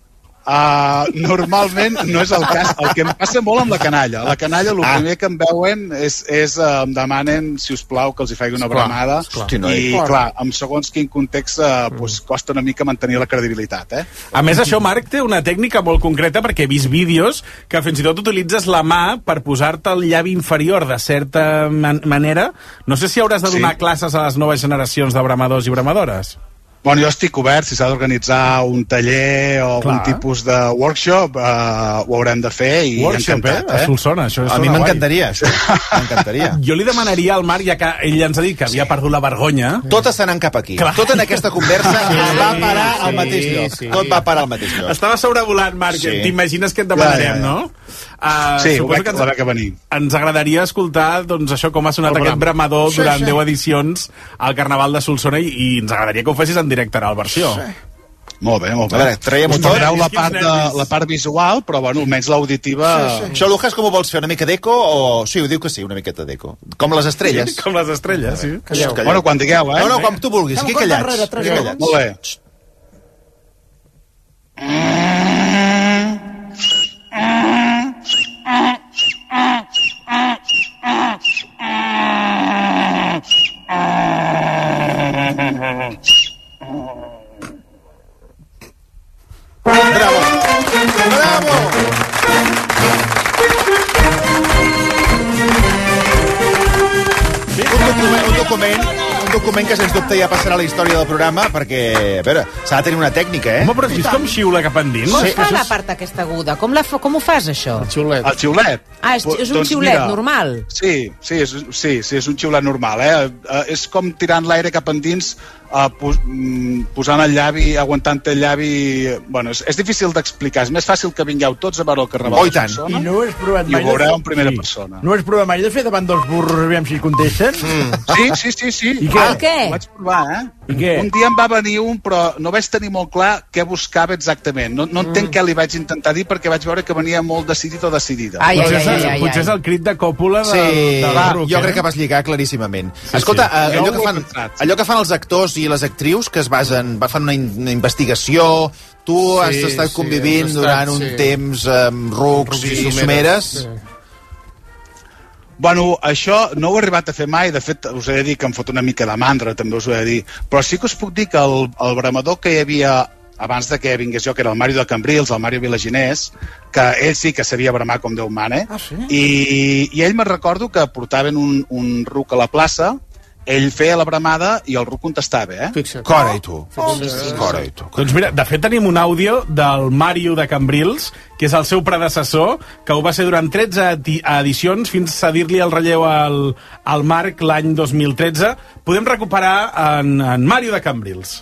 Uh, normalment no és el cas. El que em passa molt amb la canalla. La canalla, el ah. primer que em veuen és, és uh, em demanen, si us plau, que els hi faci una bramada. Hosti, no, I, clar, amb segons quin context uh, pues, costa una mica mantenir la credibilitat. Eh? A més, això, Marc, té una tècnica molt concreta perquè he vist vídeos que fins i tot utilitzes la mà per posar-te el llavi inferior de certa man manera. No sé si hauràs de donar sí. classes a les noves generacions de bramadors i bramadores. Bueno, jo estic obert, si s'ha d'organitzar un taller o algun tipus de workshop, uh, ho haurem de fer i workshop, encantat. Eh? A Solsona, això a mi m'encantaria, això. M'encantaria. Jo li demanaria al Marc, ja que ell ens ha dit que havia sí. perdut la vergonya... Tot està anant cap aquí. Clar. Tot en aquesta conversa sí, va parar sí, al mateix lloc. Sí. Tot va parar al mateix lloc. Estava sobrevolant, Marc, sí. T'imagines què et demanarem, ja, ja, ja. no? Uh, sí, ho veig que ens, que venir. Ens agradaria escoltar doncs, això com ha sonat el aquest bramador sí, durant sí. deu edicions al Carnaval de Solsona i, i ens agradaria que ho fessis en directe a versió. Sí. Molt bé, molt bé. A veure, traiem-ho tot. Us la part, de, la part visual, però bueno, almenys l'auditiva... Sí, sí. Això, Lucas, com ho vols fer? Una mica d'eco o...? Sí, ho diu que sí, una miqueta d'eco. Com les estrelles. Sí, com les estrelles, sí. Calleu. Calleu. Bueno, quan digueu, eh? No, no, com tu vulguis. Aquí callats. Aquí callats. Molt bé. Ah. moment que, sens dubte, ja passarà a la història del programa, perquè, a veure, s'ha de tenir una tècnica, eh? Home, però has vist com xiula cap endins? Com fa la part aquesta aguda? Com, la fa, com ho fas, això? El xiulet. El xiulet. Ah, és, és un Doncs xiulet mira, normal? Sí, sí, és, sí, sí, és un xiulet normal, eh? Uh, és com tirant l'aire cap endins, uh, pos, mm, posant el llavi, aguantant el llavi... Bueno, és, és difícil d'explicar, és més fàcil que vingueu tots a veure el Carnaval Oh, i de tant. Solsona I no ho has provat i mai ho veureu de... en primera sí. persona. No ho has provat mai de fer davant dels burros, aviam si contesten? Mm. Sí, sí, sí, sí. I què? Ah, què? Ho vaig provar, eh? I què? Un dia em va venir un, però no vaig tenir molt clar què buscava exactament. No, no entenc mm. què li vaig intentar dir, perquè vaig veure que venia molt decidit o decidida. Ai, ai, Potser, ai, és, ai, ai. potser és el crit de còpula de, Sí, de va, Ruc, jo eh? crec que vas lligar claríssimament. Sí, Escolta, sí. eh, allò, Jo que ho he fan, pensat. allò que fan els actors i les actrius, que es basen, fan una, in, una investigació, tu Sí, has estat sí, convivint has estat, durant un sí. temps amb rucs Rucs i someres. Sí. Bueno, això no ho he arribat a fer mai, de fet us he de dir que em fot una mica de mandra, també us ho he de dir, però sí que us puc dir que el, el bramador que hi havia abans de que vingués jo, que era el Mario de Cambrils, el Mario Vilaginés, que ell sí que sabia bramar com Déu mana, Ah, sí? i, i ell me recordo que portaven un, un ruc a la plaça, ell feia la bramada i el ruc contestava, eh? Fixa't. Cora i tu. Oh, Cora i tu. Doncs mira, de fet tenim un àudio del Mario de Cambrils, que és el seu predecessor, que ho va ser durant tretze edi- edicions fins a cedir-li el relleu al, al Marc l'any dos mil tretze. Podem recuperar en, en Mario de Cambrils.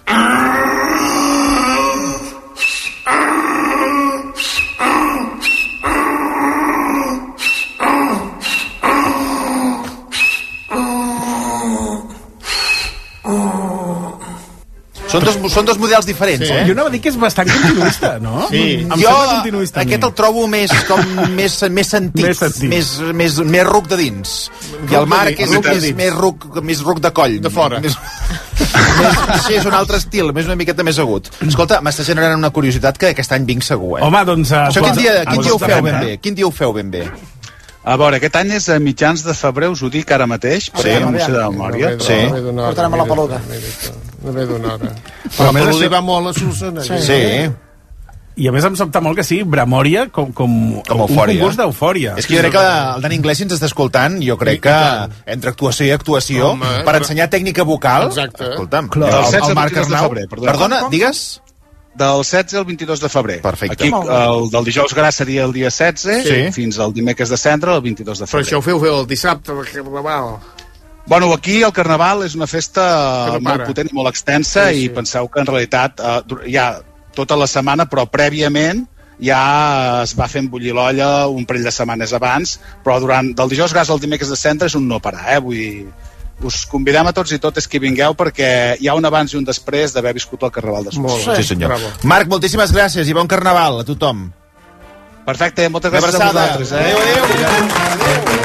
Són dos, són dos models diferents, Sí. eh? Jo anava a dir que és bastant continuista, no? Sí. Em jo sembla continuista. a mi. aquest el trobo més, com, més, més sentit, Més sentit. més, més, més ruc de dins. I el Marc és ruc de més, dins. més, ruc, més ruc de coll. De fora. Més, més, sí, és un altre estil, més una miqueta més agut. Escolta, m'està generant una curiositat que aquest any vinc segur, eh? Home, doncs... Uh, Això quin dia, quin dia ho feu ben eh? bé? Quin dia ho feu ben bé? A veure, aquest any és a mitjans de febrer, us ho dic ara mateix, perquè no m'ho sé de memòria. Sí. Portarem a la peluda. No ve d'una hora. Però a més la peluda això- va molt a Solsona. Sí. sí. I a més em sobta molt que sigui Bramòria com, com, Com un eufòria. concurs d'eufòria. És que jo crec que el Dani Inglés, si ens està escoltant, jo crec que entre actuació i actuació, Home, per però- ensenyar tècnica vocal, Exacte. escolta'm, Del el, setze el al Marc vint-i-dos de Arnau... febrer, perdona. Perdona, digues? Del setze al vint-i-dos de febrer. Perfecte. Aquí, el del dijous gras seria el dia setze, Sí. fins al dimecres de cendra, el vint-i-dos de Però febrer. això ho feu fer el dissabte, el Carnaval. Bueno, aquí el Carnaval és una festa Que no molt para. potent i molt extensa, Sí, sí. i penseu que en realitat eh, dur- hi ha tota la setmana, però prèviament ja es va fent bullir l'olla un parell de setmanes abans, però durant del dijous gras al dimecres de cendra és un no parar, eh? Vull dir, us convidem a tots i totes que vingueu perquè hi ha un abans i un després d'haver viscut el Carnaval de Solsona. Molt bé. Sí, senyor. Bravo. Marc, moltíssimes gràcies i bon Carnaval a tothom. Perfecte, moltes Una gràcies a abraçada. vosaltres. Eh? Adéu, adéu.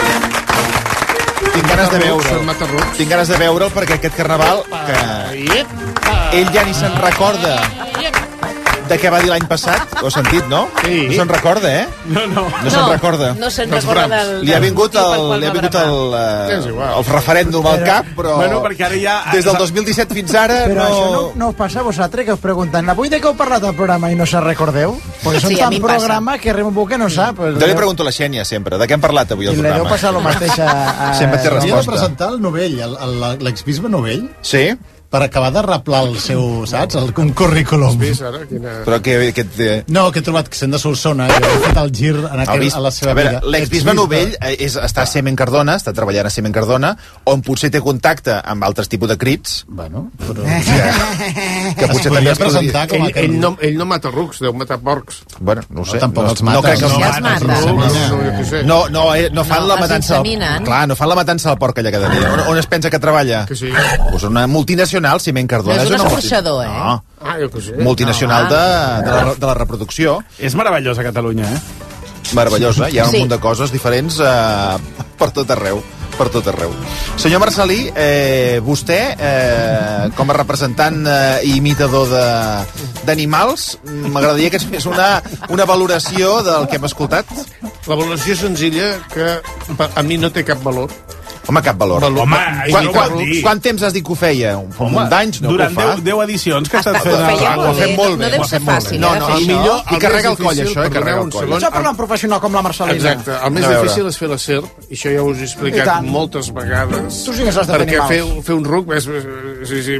Tinc ganes de veure'l. Matarrucs. Tinc ganes de veure'l perquè aquest Carnaval, que ell ja ni se'n recorda de què va dir l'any passat, ho has sentit, no? Sí. No se'n recorda, eh? No, no. No se'n recorda. No se'n Dels recorda brams. del... Li ha del vingut motiu pel el, qual li ha va vingut bramar. el, És igual. eh, el referèndum al cap, però Bueno, perquè ara ja... des del dos mil disset fins ara Però no... això no, no us passa a vosaltres que us pregunten avui de què heu parlat al programa i no se recordeu? Perquè són Sí, a tan mi em passa. programa que arriba un buc que no sap. Pues, Jo li pregunto a la Xènia sempre, de què hem parlat avui al I li deu programa? passar el mateix a... a... Sempre té Havia de resposta. presentar el Novell, el- el- l'exbisbe Novell, Sí? per acabar de replar el seu, saps, el, un currículum. Vis, ara, quina... Però que... que té... No, que he trobat que sent de Solsona, que he fet el gir en El aquel, bis- a la seva a veure, vida. l'exbisbe Exbisbe. Novell eh, és, està a Semen Cardona, està treballant a Semen Cardona, on potser té contacte amb altres tipus de crits. Bueno, però... Que, que Es potser podria també es presentar podria... com a Ell, ell, no, ell no mata rucs, deu matar porcs. Bueno, no ho sé. tampoc no, els mata. No, crec que Ja els es mata. mata. No, no, jo què sé. No, no, eh, no fan No, la es matança del... inseminen. Clar, no fan la matança del porc allà cada dia. On, on es pensa que treballa? Que sí. Pues una multinacional, Semen Cardona. No és un una multi- escorxador, eh? No, Ah, jo què sé. multinacional No, de, de, la, de la reproducció. És meravellosa Catalunya, eh? Meravellosa. Hi ha un Sí. munt de coses diferents eh, per tot arreu. Per tot arreu. Senyor Marcelí, eh, vostè, eh, com a representant eh, i imitador de- d'animals, m'agradaria que ens fes una, una valoració del que hem escoltat. La valoració senzilla, que pa- a mi no té cap valor, Home, cap valor. valor. Home, quan, no quan, dir. quant temps has dit que ho feia? Un munt d'anys, no? Durant deu edicions que estàs fent... Ho ha fet molt bé. No deu ser fàcil, no, no, el millor, I carrega el coll, això, eh? Carrega el coll. Potser parlar un professional com la Marcelina. Exacte. El més difícil és fer la serp, i això ja us he explicat moltes vegades. Tu sí que saps de perquè animals. fer, fer un ruc és... Sí, sí...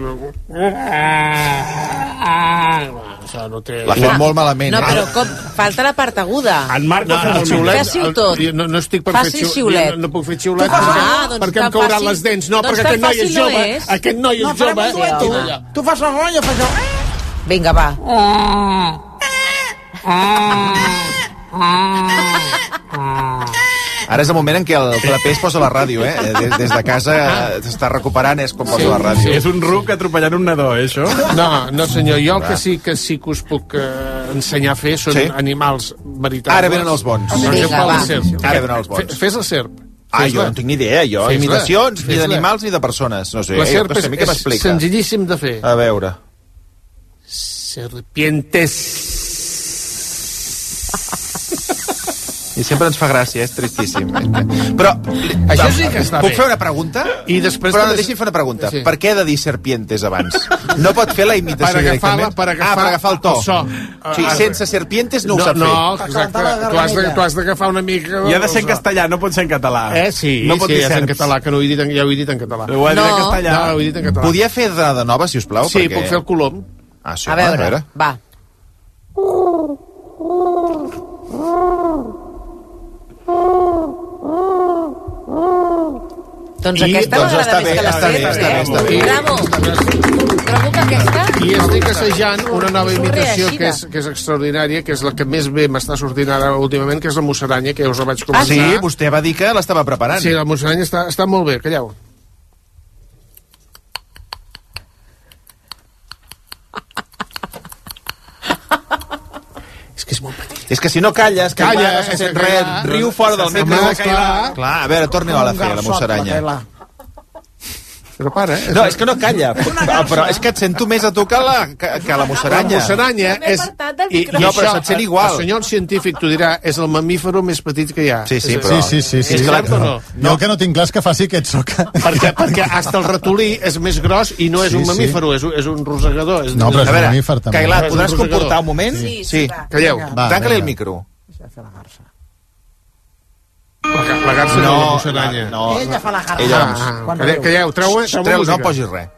Això no té... L'ha fet molt malament. No, però com, falta la part aguda. En Marc no, el xiulet... Fes-ho tot. No, no estic per Faci fer xiulet. No, no puc fer xiulet Ah, perquè, doncs perquè em tan cauran fàcil- les dents. No, doncs perquè tan aquest noi és fàcil no jove. és. Aquest noi és No, farem jove. un duet, tu. Tu fas el rotllo, fas jo... Vinga, va. Ara és el moment en què el clapés posa la ràdio, eh? Des, des de casa s'està recuperant, és com posa la ràdio. Sí, és un ruc atropellant un nadó, eh, això? No, no senyor, jo el que sí que sí que us puc eh, ensenyar a fer són Sí? animals veritables. Ara venen els bons. Per exemple, Vinga, la va. serp. Ara venen els bons. Fe- Fes la serp. Ah, Fes-la. jo no tinc ni idea, jo. Fes-la. Imitacions, ni Fes-la. d'animals ni de persones. No sé, La eh, serp no sé, és, a mi què és m'explica? senzillíssim de fer. A veure. Serpientes. I sempre ens fa gràcia, és tristíssim. Però, Això sí que està puc bé. fer una pregunta? I després Però no, també- deixi'm fer una pregunta. Sí. Per què he de dir serpientes abans? No pot fer la imitació Per agafar-la, directament? per agafar ah, per agafar el to. el so. O sigui, sense serpientes no, ho No, sap no, fer. exacte. Tu has de- tu has d'agafar una mica... I ha de ser en castellà, no pot ser en català. Eh, sí, no pot sí, dir ja és en serps. català, que no ho he dit en, ja ho he dit en català. Ho ha dit en No. castellà. No, ho he dit en català. Podia fer de, de nova, si us plau? Sí, perquè... puc fer el colom. Ah, sí, A home, veure, a veure. va. Doncs I, aquesta doncs m'agrada està més bé, que la està bé, seva, està bé, està bé. eh? Bravo. Trobo que aquesta... I estic assajant una nova Surt imitació que és, reeixida. que és extraordinària, que és la que més bé m'està sortint ara últimament, que és la musaranya, que ja us la vaig Ah, començar. sí? Vostè va dir que l'estava preparant. Sí, la musaranya està, està molt bé, calleu. És que és molt petit. És que si no calles, que Calla, igual no se és sent que res, clar, riu fora del home, micro. clar. Clar, a veure, torni-la a fer, la musaranya. Però para, eh? No, és que no calla. Però és que et sento més a tu que la, que, que la musaranya. La musaranya és... I, no, però se't sent igual. El senyor científic t'ho dirà, és el mamífer més petit que hi ha. Sí, sí, És- però... Sí, sí, sí. sí. És cert o no? No, el que no tinc clar és que faci aquest so. Que... Perquè, perquè hasta el ratolí és més gros i no és Sí, un sí. mamífer, és, un- és un rosegador. És No, però és A un veure, mamífer, també. Cailà, És un podràs rosegador. comportar un moment? Sí, sí. va. Calleu. Va, Tanca-li el vinga. micro. La, la garça no, No, la musaranya. no. Ella fa la garça. Ella, Ah, doncs. ah, Quan calleu, riu. calleu, treu-me treu Treu, música. no posis res.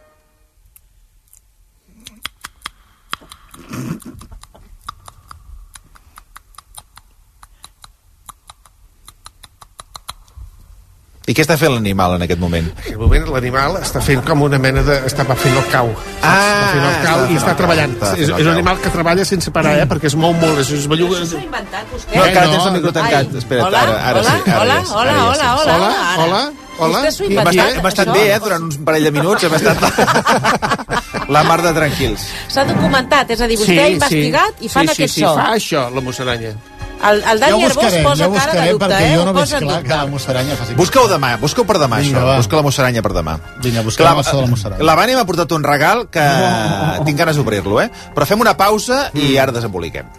I què està fent l'animal en aquest moment? En aquest moment l'animal està fent com una mena de... està fent el cau. saps? Ah, està fent el cau està i fent està el treballant. cau, està És, fent el és un cau. animal que treballa sense parar, eh? Perquè es mou molt, és, es belluga... S'ho ha inventat vostè? No, encara no, tens el micro tancat. Ai, Espera't, hola, ara, ara hola, sí. Ara hola, ja sí, hola, ara ja hola, sí. hola. Hola, ara. hola, hola. Vostè s'ho ha Hem inventat, estat, hem estat això? bé, eh? Durant un parell de minuts hem estat la mar de tranquils. S'ha documentat, és a dir, vostè ha investigat i fan sí, aquest sí, sí, so. fa això, la musaranya. El, el Dani Arbós posa ja cara de buscaré, dubte, perquè eh? jo Ho no veig posa en clar dubte. que la musaranya faci... Busca-ho demà, busca-ho per demà, Vinga, això. va. Busca la musaranya per demà. Vinga, busquem el so de la musaranya. La Vània m'ha portat un regal que tinc ganes d'obrir-lo, eh? Però fem una pausa i ara desemboliquem.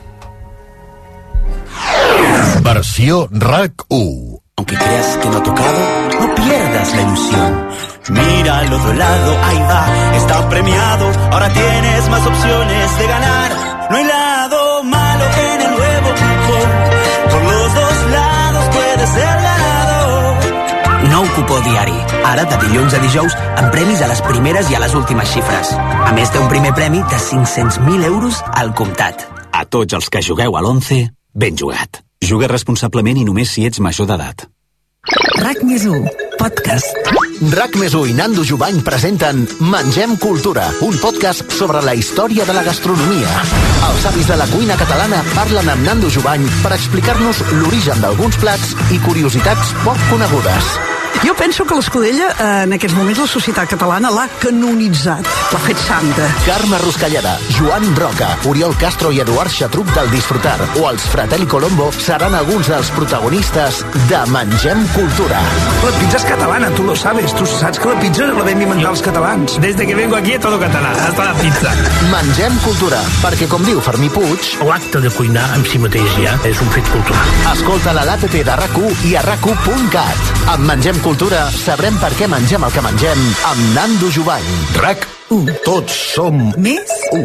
Versió RAC u. Aunque creas que no ha tocado, no pierdas la ilusión. Mira al otro lado, ahí va, está premiado. Ahora tienes más opciones de ganar. No hay lado malo en el nuevo cupón. Por los dos lados puedes ser ganador. Nou cupó diari. Ara, de dilluns a dijous, amb premis a les primeres i a les últimes xifres. A més, té un primer premi de cinc-cents mil euros al comptat. A tots els que jugueu a l'once, ben jugat. Juga responsablement i només si ets major d'edat. RAC més u, podcast. RAC més u i Nando Jubany presenten Mengem Cultura, un podcast sobre la història de la gastronomia. Els avis de la cuina catalana parlen amb Nando Jubany per explicar-nos l'origen d'alguns plats i curiositats poc conegudes. Jo penso que l'Escudella, eh, en aquests moments, la societat catalana l'ha canonitzat, l'ha fet santa. Carme Ruscalleda, Joan Roca, Oriol Castro i Eduard Xatruc del Disfrutar o els Fratelli Colombo seran alguns dels protagonistes de Mengem Cultura. La pizza es catalana, tú lo sabes. Tú sabes que la pizza la vam inventar els catalans. Desde que vengo aquí todo català, hasta la pizza. Mengem Cultura, perquè com diu Fermí Puig... L'acte de cuinar en si mateix ja és un fet cultural. Escolta-la a l'app de RAC u i a rac u punt cat. Amb Mengem Mengem Cultura sabrem per què mengem el que mengem amb Nando Jubany. RAC u. Tots som més u.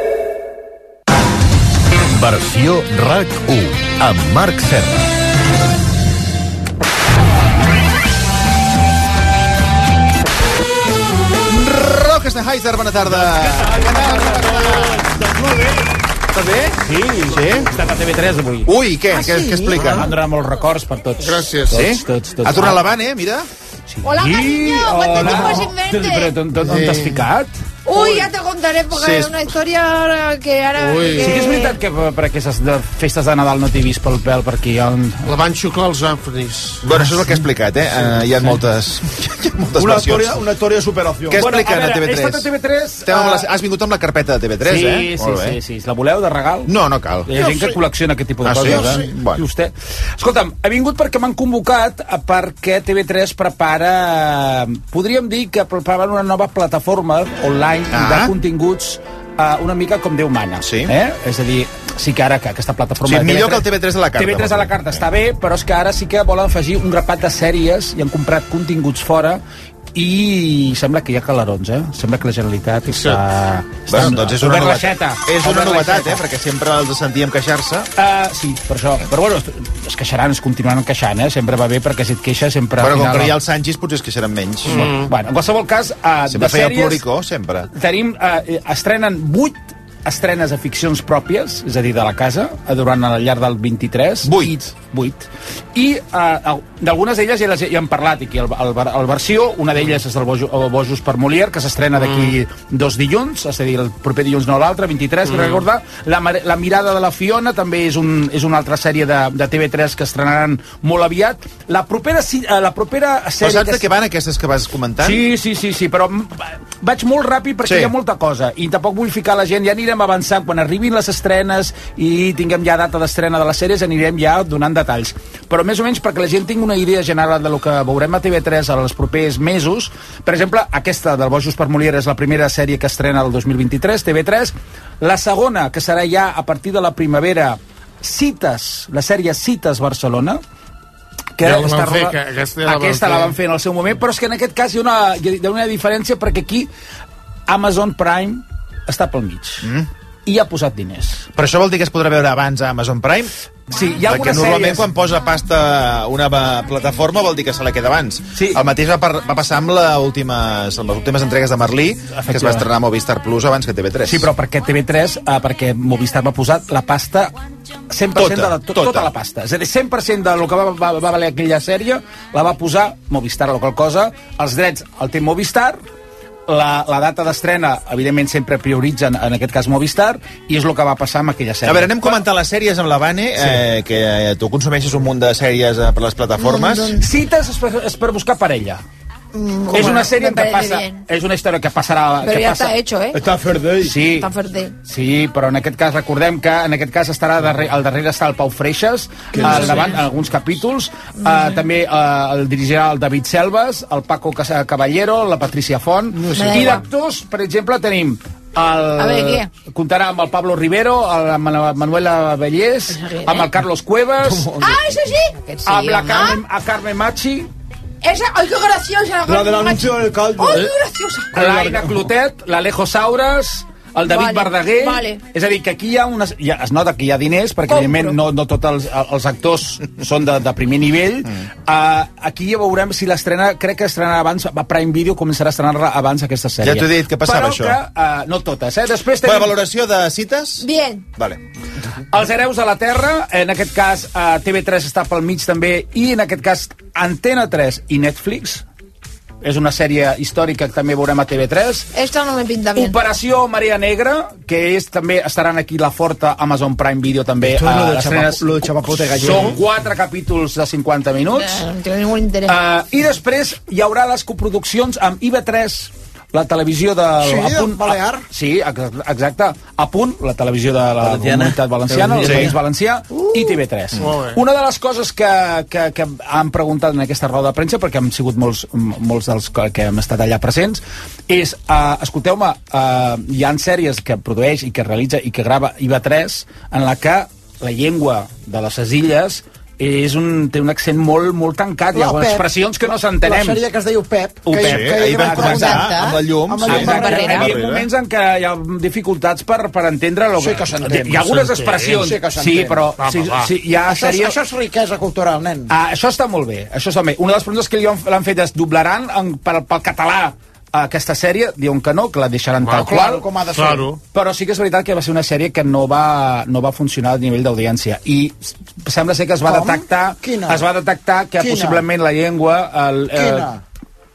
Versió RAC u amb Marc Serra. Rock Steinheiser, bona tarda. Estàs bé? Sí, sí. He estat a T V tres avui. Ui, què? Què, què expliquen? M'han donat molts records per tots. Gràcies. Sí? Tots, tots, tots. Ha tornat la Vane, mira. Hola, cariño, ¿cuánto tiempo sin verte? Però on t'has ficat? Uy, ya te contaré, porque Sí, es es- una historia que ara... Ui. Sí que és veritat que per aquestes de festes de Nadal no t'he vist pel pèl per aquí. On... La van xuclar els afris. Bueno, això és el que he explicat, eh? Uh, hi ha moltes, hi ha moltes Una versions. historia, una historia de superación. Què expliquen Bueno, a a, veure, T V tres? he estat a T V tres, Estem amb la, uh, has vingut amb la carpeta de T V tres, sí, eh? sí, sí, sí. La voleu de regal? No, no cal. Hi ha gent que col·lecciona aquest tipus de Ah, sí? coses, Sí. eh? Bueno. I vostè. Escolta'm, he vingut perquè m'han convocat eh, perquè T V tres prepara... Podríem dir que preparen una nova plataforma online Ah. de continguts eh, una mica com Déu mana. Sí. Eh? És a dir, sí que ara que aquesta plataforma... O sigui, de millor que el T V tres a la carta, T V tres a la carta està bé, però és que ara sí que volen afegir un grapat de sèries i han comprat continguts fora i sembla que hi ha calarons, eh? Sembla que la Generalitat està... Bueno, doncs és una, Obert novetat, l'aixeta. és una Obert novetat, l'aixeta. eh? Perquè sempre els sentíem queixar-se. Uh, sí, per això. Però bueno, es queixaran, es continuaran queixant, eh? Sempre va bé perquè si et queixes sempre... Però al com final- que no hi ha els Sanchis, potser es queixaran menys. Mm. Bueno, en qualsevol cas, uh, Sempre de feia el sèries... ploricó, sempre. Tenim, uh, estrenen vuit estrenes a ficcions pròpies, és a dir, de la casa, eh, durant el llarg del vint-i-tres. Vuit. Vuit. I uh, d'algunes d'elles ja, les, ja hem parlat, i aquí el, el, el versió, una d'elles és el, Bojo, el Bojos per Molière, que s'estrena d'aquí mm. dos dilluns, és a dir, el proper dilluns no l'altre, vint-i-tres, mm. que recordar. La, la mirada de la Fiona també és, un, és una altra sèrie de, de T V tres que estrenaran molt aviat. La propera, la propera sèrie... Però saps de que... què van aquestes que vas comentant? Sí, sí, sí, sí, però vaig molt ràpid perquè Sí. hi ha molta cosa i tampoc vull ficar la gent, ja anirem avançant quan arribin les estrenes i tinguem ja data d'estrena de les sèries, anirem ja donant detalls, però més o menys perquè la gent tingui una idea general de lo que veurem a T V tres en els propers mesos. Per exemple, aquesta del Bojos per Molière és la primera sèrie que estrena el dos mil vint-i-tres, T V tres. La segona, que serà ja a partir de la primavera, Cites, la sèrie Cites Barcelona, que Ja la van està fer, roda- que aquesta ja la van aquesta la fer. van fer en el seu moment, però és que en aquest cas hi ha una, hi ha una diferència perquè aquí Amazon Prime està pel mig mm. i ha posat diners. Però això vol dir que es podrà veure abans a Amazon Prime? Sí, hi ha perquè algunes normalment sèries... quan posa pasta una plataforma vol dir que se la queda abans. Sí. El mateix va, per, va passar amb, la últimes, amb les últimes entregues de Merlí, que es va estrenar a Movistar Plus abans que T V tres. Sí, però perquè T V tres, eh, perquè Movistar va posar la pasta cent per cent Tota, de la, to, tota. tota la pasta. És a dir, cent per cent del que va, va, va valer aquella sèrie la va posar Movistar, la qual cosa, els drets el té Movistar, la, la data d'estrena, evidentment, sempre prioritzen, en aquest cas, Movistar, i és el que va passar amb aquella sèrie. A veure, anem comentant les sèries amb la Vane, sí. eh, que eh, tu consumeixes un munt de sèries eh, per les plataformes. Cites és per, és per buscar parella. Mm, És una sèrie me que parece passa... bien. És una història que passarà... Pero que ya passa, está hecho, ¿eh? Está Ferdey. Sí, Está fuerte. sí, però en aquest cas recordem que en aquest cas estarà darrere, al darrere està el Pau Freixas, Que al sí. davant en alguns capítols, mm. uh, també uh, el dirigirà el David Selves, el Paco Cas- Caballero, la Patricia Font, No sé. i d'actors, per exemple, tenim el, A veure, què? comptarà amb el Pablo Rivero, el, amb la Manuela Bellés, Sí. amb el Carlos Cuevas, Ah, eso sí. amb la home. Carmen, a Carmen Machi, Esa, ay, qué graciosa. La del anuncio del caldo. Ay, ¿eh? qué graciosa. l'Aina Clotet, l'Alejo Saures, el David Vale, Verdaguer. vale. És a dir, que aquí hi ha unes, hi ha, es nota que hi ha diners, perquè Compro. evidentment no, no tots els, els actors són de, de primer nivell. Mm. Uh, aquí ja veurem si l'estrena, crec que estrenarà abans, a Prime Video començarà a estrenar abans aquesta sèrie. Ja t'ho he dit, que passava Però això. que, uh, no totes, eh? Després Bueno, tenim... valoració de cites? Bien. Vale. Els hereus de la Terra, en aquest cas uh, T V tres està pel mig també, i en aquest cas Antena tres i Netflix. És una sèrie històrica que també veurem a T V tres. Esta no me pinta bien. Operació Marea Negra, que és també estaran aquí la forta Amazon Prime Video també. Esto es lo a del les chapa- estrenes. lo del chapapote gallego. Són quatre capítols de cinquanta minuts. Eh, no tengo ningún interés. Uh, I després hi haurà les coproduccions amb I V tres, la televisió de... Sí, a del Balear. A, sí, ex- exacte. A punt, la televisió de la Valenciana. Comunitat Valenciana, el Sí. País Valencià, i T V tres. Molt bé. Una de les coses que, que, que han preguntat en aquesta roda de premsa, perquè hem sigut molts, molts dels que, que hem estat allà presents, és, uh, escolteu-me, uh, hi ha sèries que produeix i que realitza i que grava I V tres en la que la llengua de les illes és un, té un accent molt, molt tancat, hi ha La algunes Pep. expressions que no s'entenem. La sèrie que es diu Pep. Ho que, Pep. que Ahir van començar comentar. amb la llum. Amb la llum Sí, darrere. hi havia moments en què hi ha dificultats per, per entendre lo Sí que s'entén. hi ha algunes S'entén. expressions Sí que s'entén. sí, però Va, sí, va, va. sí, hi ha Això, és, sèrie... això és riquesa cultural, nen. Ah, això està molt bé, això està bé. Una de les preguntes que li han, l'han fet és doblaran en, pel, pel català aquesta sèrie, diuen que no, que la deixaran tal Claro, qual, com ha de ser. Claro. però sí que és veritat que va ser una sèrie que no va, no va funcionar a nivell d'audiència i sembla ser que es va Com? detectar Quina? es va detectar que Quina? possiblement la llengua el, Quina? eh,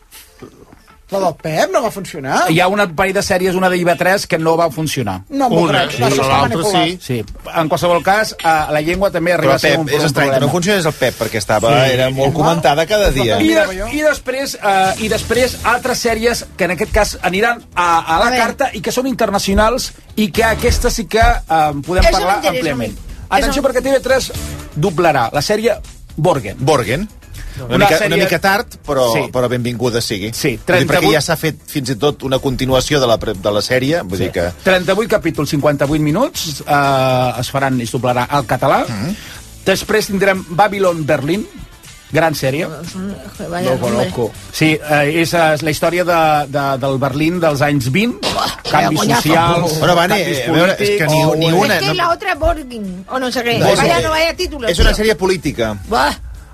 La del Pep no va funcionar? hi ha un parell de sèries, una de I V tres, que no va funcionar. No m'ho crec, va ser manipulat. Sí. En qualsevol cas, eh, la llengua també Però arriba a ser Pep, un, és un estrany que problema. no funcionés el Pep, perquè estava, Sí. era molt comentada cada dia. I, de, i, després, eh, I després altres sèries que en aquest cas aniran a, a la carta i que són internacionals i que aquestes sí que eh, podem Això parlar m'interessa àmpliament. a mi. Atenció, perquè T V tres doblarà la sèrie Borgen. Borgen. Una, Una mica, sèrie- una mica tard, però, Sí. sí. però benvinguda sigui. Sí, Vull dir, perquè trenta-vuit ja s'ha fet fins i tot una continuació de la, pre- de la sèrie, vull sí. dir que... trenta-vuit capítols, cinquanta-vuit minuts, eh, es faran i es doblarà al català. Mm. Després tindrem Babylon Berlin, gran sèrie. Vaya, hombre. Sí, eh, és eh, la història de, de, del Berlín dels anys vint, canvis coñazo. socials, Bueno, Vane, canvis a veure, és que ni, polítics... ni una... Es que la otra Borgin, o no sé qué. No, és- Vaya, no vaya título. És una tío. sèrie política. Buah.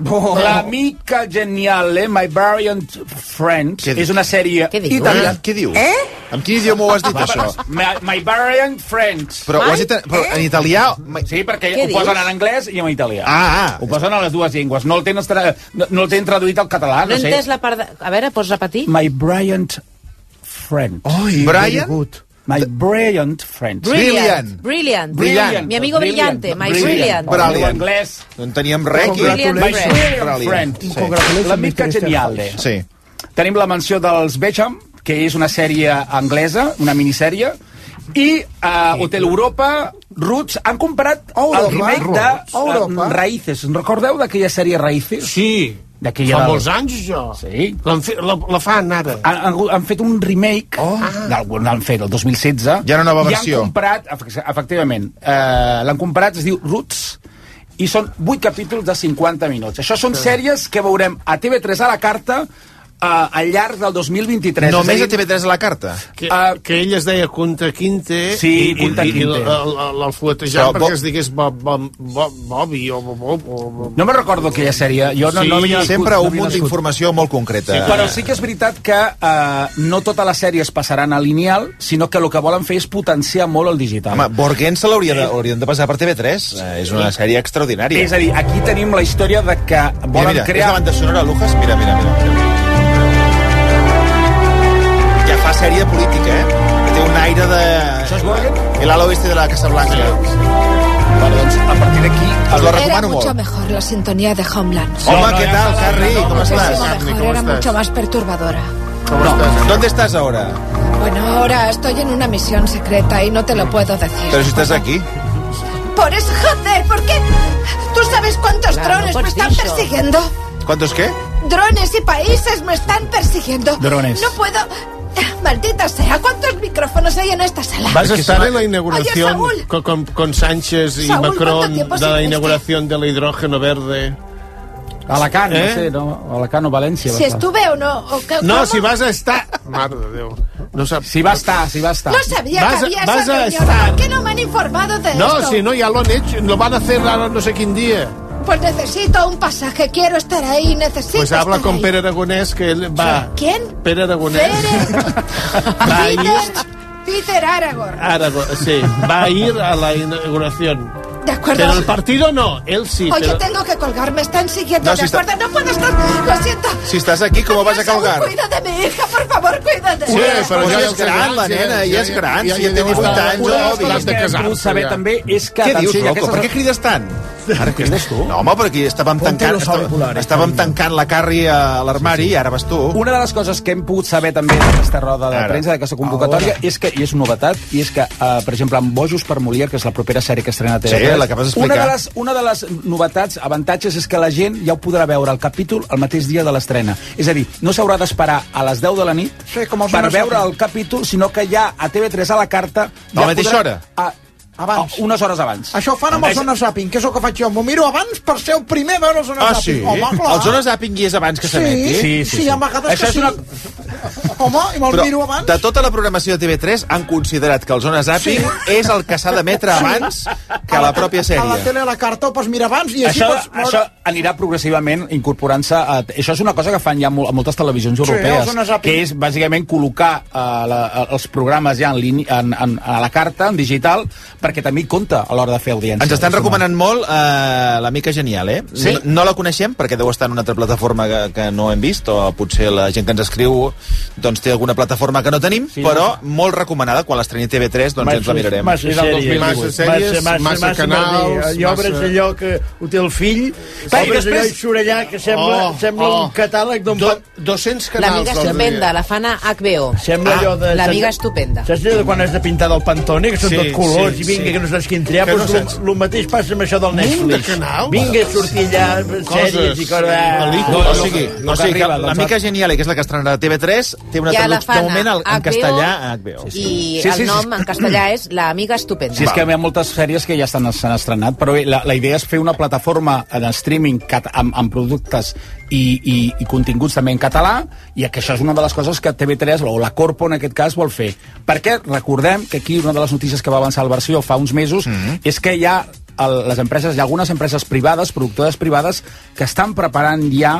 L'amica geniale, My Variant Friend, Què és una sèrie Què diu? italiana. Què diu? Eh? Amb quin idioma ho has dit, això? My, my Variant Friends. Però ho has dit en, però en italià... Sí, perquè Què ho posen dius? en anglès i en italià. Ah, ah. Ho posen a les dues llengües. No el tenen, tra... no, no el tenen traduït al català, No no, he sé. entès la part de... A veure, pots repetir? My Brilliant Friend. Oi, Brian? My Brilliant Friend. Brilliant. Brilliant. Brilliant. Mi amigo brillante. My Brilliant. brilliant. Brilliant. Anglès. No en teníem res aquí. Brilliant My Friend. Brilliant Friend. Sí. L'amica geniale. Sí. Tenim la menció dels Beckham, que és una sèrie anglesa, una minissèrie, i uh, Hotel Europa, Roots, han comprat Europa, el remake de Europa. uh, Raíces. En recordeu d'aquella sèrie Raíces? Sí, D'aquella fa del- molts anys, això. Sí. L'han fe- La, la fan ara. Han, han, han fet un remake, oh. l'han fet el dos mil setze, Hi ha una nova i versió. han comprat, efe- efectivament, eh, l'han comprat, es diu Roots, i són vuit capítols de cinquanta minuts. Això són sèries que veurem a T V tres a la carta eh, al llarg del dos mil vint-i-tres. Només És a T V tres a la carta. Que, Uh, que ell es deia Kunta Quinte Sí, i, Kunta i, i Kinte. l'alfuetejant Però, perquè Bo- es digués Bob, Bob, Bob, Bobby o Bob, Bob, o... No me recordo aquella sèrie. Jo no, Sí, no havia nascut, Sempre no un havia munt nascut. d'informació molt concreta. Sí, però sí que és veritat que eh, no totes les sèries passaran a lineal, sinó que el que volen fer és potenciar molt el digital. Home, Borgen se l'hauria de, haurien de passar per T V tres. Eh, és una sèrie extraordinària. És a dir, aquí tenim la història de que Mira, volen mira, és crear... la banda sonora, Lujas. Mira, mira, mira. Ja fa sèrie de política, eh? Té un aire de... Això és Borgen? El ala oeste de la Casa Blanca. Bueno, doncs, a partir d'aquí... Us lo Era recomano mucho molt. mejor la sintonía de Homeland. Home, No, no, què ja tal, està, Harry? no, no, Com estàs? Muchísimo Carni, mejor, ¿cómo era estás? mucho más perturbadora. ¿Cómo estás? ¿Dónde estás ahora? Bueno, ahora estoy en una misión secreta y no te lo puedo decir. Pero si estás aquí. Por eso, joder, ¿por qué? ¿Tú sabes cuántos Claro, drones no me pots están dir això. persiguiendo? ¿Cuántos qué? Drones y países me están persiguiendo. Drones. No puedo... Maldita sea, ¿cuántos micrófonos hay en esta sala? Vas a que estar se- en la Oye, inauguración Saúl. con, con, con Sánchez y Saúl, ¿cuánto Macron tiempo de sin la verte? inauguración del hidrógeno verde. Alacant, Eh? no sé, no? Alacant o València. va Si estar. estuve o no. O que- No, ¿cómo? si vas a estar... Mare de Déu. No sap... Si va estar, si va estar. No sabía Vas a- que había vas esa a reunión. estar. ¿Por qué no me han informado de No, esto? si no, ya lo han hecho. Lo van a hacer ahora no sé quién día. Pues necesito un pasaje, quiero estar ahí, necesito Pues habla estar con ahí. Pere Aragonés, que él va... ¿Quién? Pere Aragonés. Va a ir... Peter, Peter Aragorn. Arago- sí, va a ir a la inauguración. De acuerdo. Pero el partido no, él sí. Oye, pero... tengo que colgar, me están siguiendo, No, ¿de si está- acuerdo? No puedo estar... Lo siento. Si estàs aquí, com vas a Saúl, colgar? cuida de mi hija, por favor, cuida de Sí, ella. però Pues ja ja és gran, la nena, ja és gran. Si ja té divuit anys, Una de les obvi. coses que hem pogut saber també és que... Què dius, atenció, loco? aquestes- Per què crides tant? Ara que crides tu? No, home, perquè estàvem Ponte tancant, los estàvem, auriculares, estàvem cariño. tancant la Carri a l'armari i ara vas tu. Una de les coses que hem pogut saber també d'aquesta roda de Ara. premsa, d'aquesta convocatòria, és que, i és novetat, i és que, uh, per exemple, amb Bojos per Molière, que és la propera sèrie que estrena a T V tres, Sí, l'acabes d'explicar. una de les, una de les novetats, avantatges, és que la gent ja ho podrà veure el capítol el mateix dia de l'estrena. És a dir, no s'haurà d'esperar a les deu de la nit Sí, com els per homes veure saben. el capítol, sinó que ja a T V tres a la carta... A la ja mateixa podrà- hora? A, Abans. Oh, unes hores abans. Això ho fan amb el Zona Zapping, que és el que faig jo. M'ho miro abans per ser el primer a veure el Zona ah, Zapping. Sí? Home, clar. El Zona Zapping hi és abans que s'emeti? Sí, sí, sí, sí. Hi ha vegades això que sí. Una... Home, i me'l miro abans. De tota la programació de T V tres han considerat que el Zona Zapping sí. és el que s'ha d'emetre abans que la pròpia sèrie. A la tele a la carta ho pots mirar abans i així això, pots... Això anirà progressivament incorporant-se a... Això és una cosa que fan ja a moltes televisions europees, sí, que és bàsicament col·locar uh, la, els programes ja en, línia, en, en, a la carta, en digital, perquè també hi compta a l'hora de fer audiència. Ens estan recomanant molt uh, l'Amica Genial, eh? Sí? No, no la coneixem perquè deu estar en una altra plataforma que, que no hem vist, o potser la gent que ens escriu doncs té alguna plataforma que no tenim, sí, però no. molt recomanada. Quan l'estreni T V tres doncs massa, ens la mirarem. Massa sèries, massa, sèries, massa, massa, massa canals. I obres massa... allò que ho té el fill, Va, obres després... allò i surt allà que sembla, oh, sembla oh. un catàleg d'un... Do, dos-cents canals. L'Amiga estupenda, la fan a H B O. Sembla ah, allò de... L'Amiga estupenda. Saps allò de quan has de pintar del Pantone, que són sí, tot colors, sí, i vinga, sí. que no saps quin triar, doncs no el mateix passa amb això del Netflix. Vinga, sortir allà sèries i coses... O sigui, o sigui que l'Amica Genial, que és la que estrenarà a T V tres, té una traducció de moment en castellà a H B O. I el nom en castellà és l'Amiga estupenda. Sí, és que hi ha moltes sèries que ja s'han estrenat, però la, la idea és fer una plataforma en streaming cat, amb, amb productes i, i, i continguts també en català, i que això és una de les coses que T V tres, o la Corpo en aquest cas, vol fer. Perquè recordem que aquí una de les notícies que va avançar el Versió fa uns mesos mm-hmm. és que hi ha el, les empreses, hi ha algunes empreses privades, productores privades, que estan preparant ja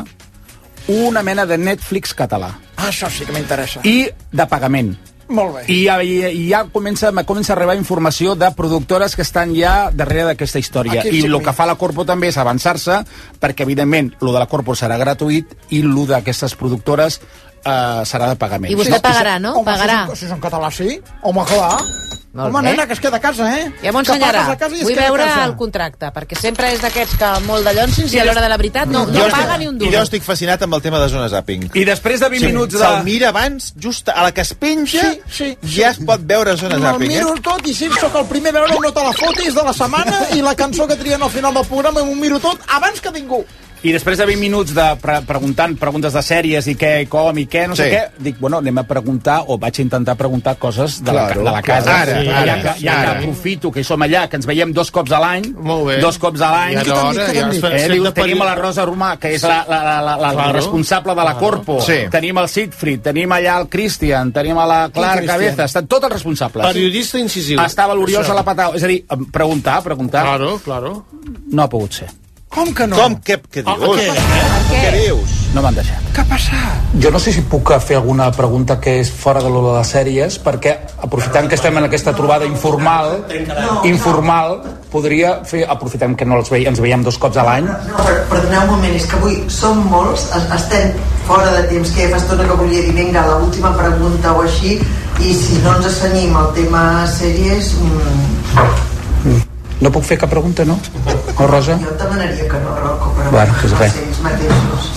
una mena de Netflix català. Ah, això sí que m'interessa. I de pagament. Molt bé. I, i, i ja comença, comença a arribar informació de productores que estan ja darrere d'aquesta història. Aquí I el que fa la Corpo també és avançar-se, perquè evidentment lo de la Corpo serà gratuït i lo d'aquestes productores eh, serà de pagament. I vostè pagarà, no? Home, pagarà. Si és en català, sí. Home, clar. Molt Home, bé. nena, que es queda a casa, eh? Ja m'ho ensenyarà. Vull veure el contracte, perquè sempre és d'aquests que molt de llonsins i a l'hora de la veritat no, no paga ni un duro. I jo estic fascinat amb el tema de Zona Zapping. I després de vint sí. minuts de... Se'l mira abans, just a la que es penja, sí, sí, ja es pot veure Zona Zapping. Me'l miro eh? tot i si sóc el primer a veure no te la fotis de la setmana i la cançó que trien al final del programa m'ho miro tot abans que ningú. I després de vint minuts de pre preguntant preguntes de sèries i què, i com, i què, no sí. sé què, dic, bueno, anem a preguntar, o vaig intentar preguntar coses de, claro, la, de la casa. Ara, sí, ara, ja, que, ja ara. que aprofito que som allà, que ens veiem dos cops a l'any, dos cops a l'any, ja ja eh, tenim a la Rosa Romà, que és la, la, la, la, la claro. responsable de la Corpo, sí. tenim el Siegfried, tenim allà el Christian, tenim a la Clara Cabeza, estan tots els responsables. Periodista incisiu. Estava l'Oriol a la Patau, és a dir, preguntar, preguntar. Claro, claro. No ha pogut ser. Com que no? Com? Què, què dius? Oh, què, eh? Què dius? No m'han deixat. Què ha passat? Jo no sé si puc fer alguna pregunta que és fora de lo de les sèries, perquè aprofitant que estem en aquesta trobada informal, informal, podria fer, aprofitem que no els veiem, ens veiem dos cops a l'any. No, no, perdoneu un moment, és que avui som molts, estem fora de temps, que fa estona que volia dir, vinga, l'última pregunta o així, i si no ens assenyim al tema sèries... Mm... No puc fer cap pregunta, no? No, Rosa? Jo et demanaria que no, Rocco, però bueno, que és res. Ells mateixos.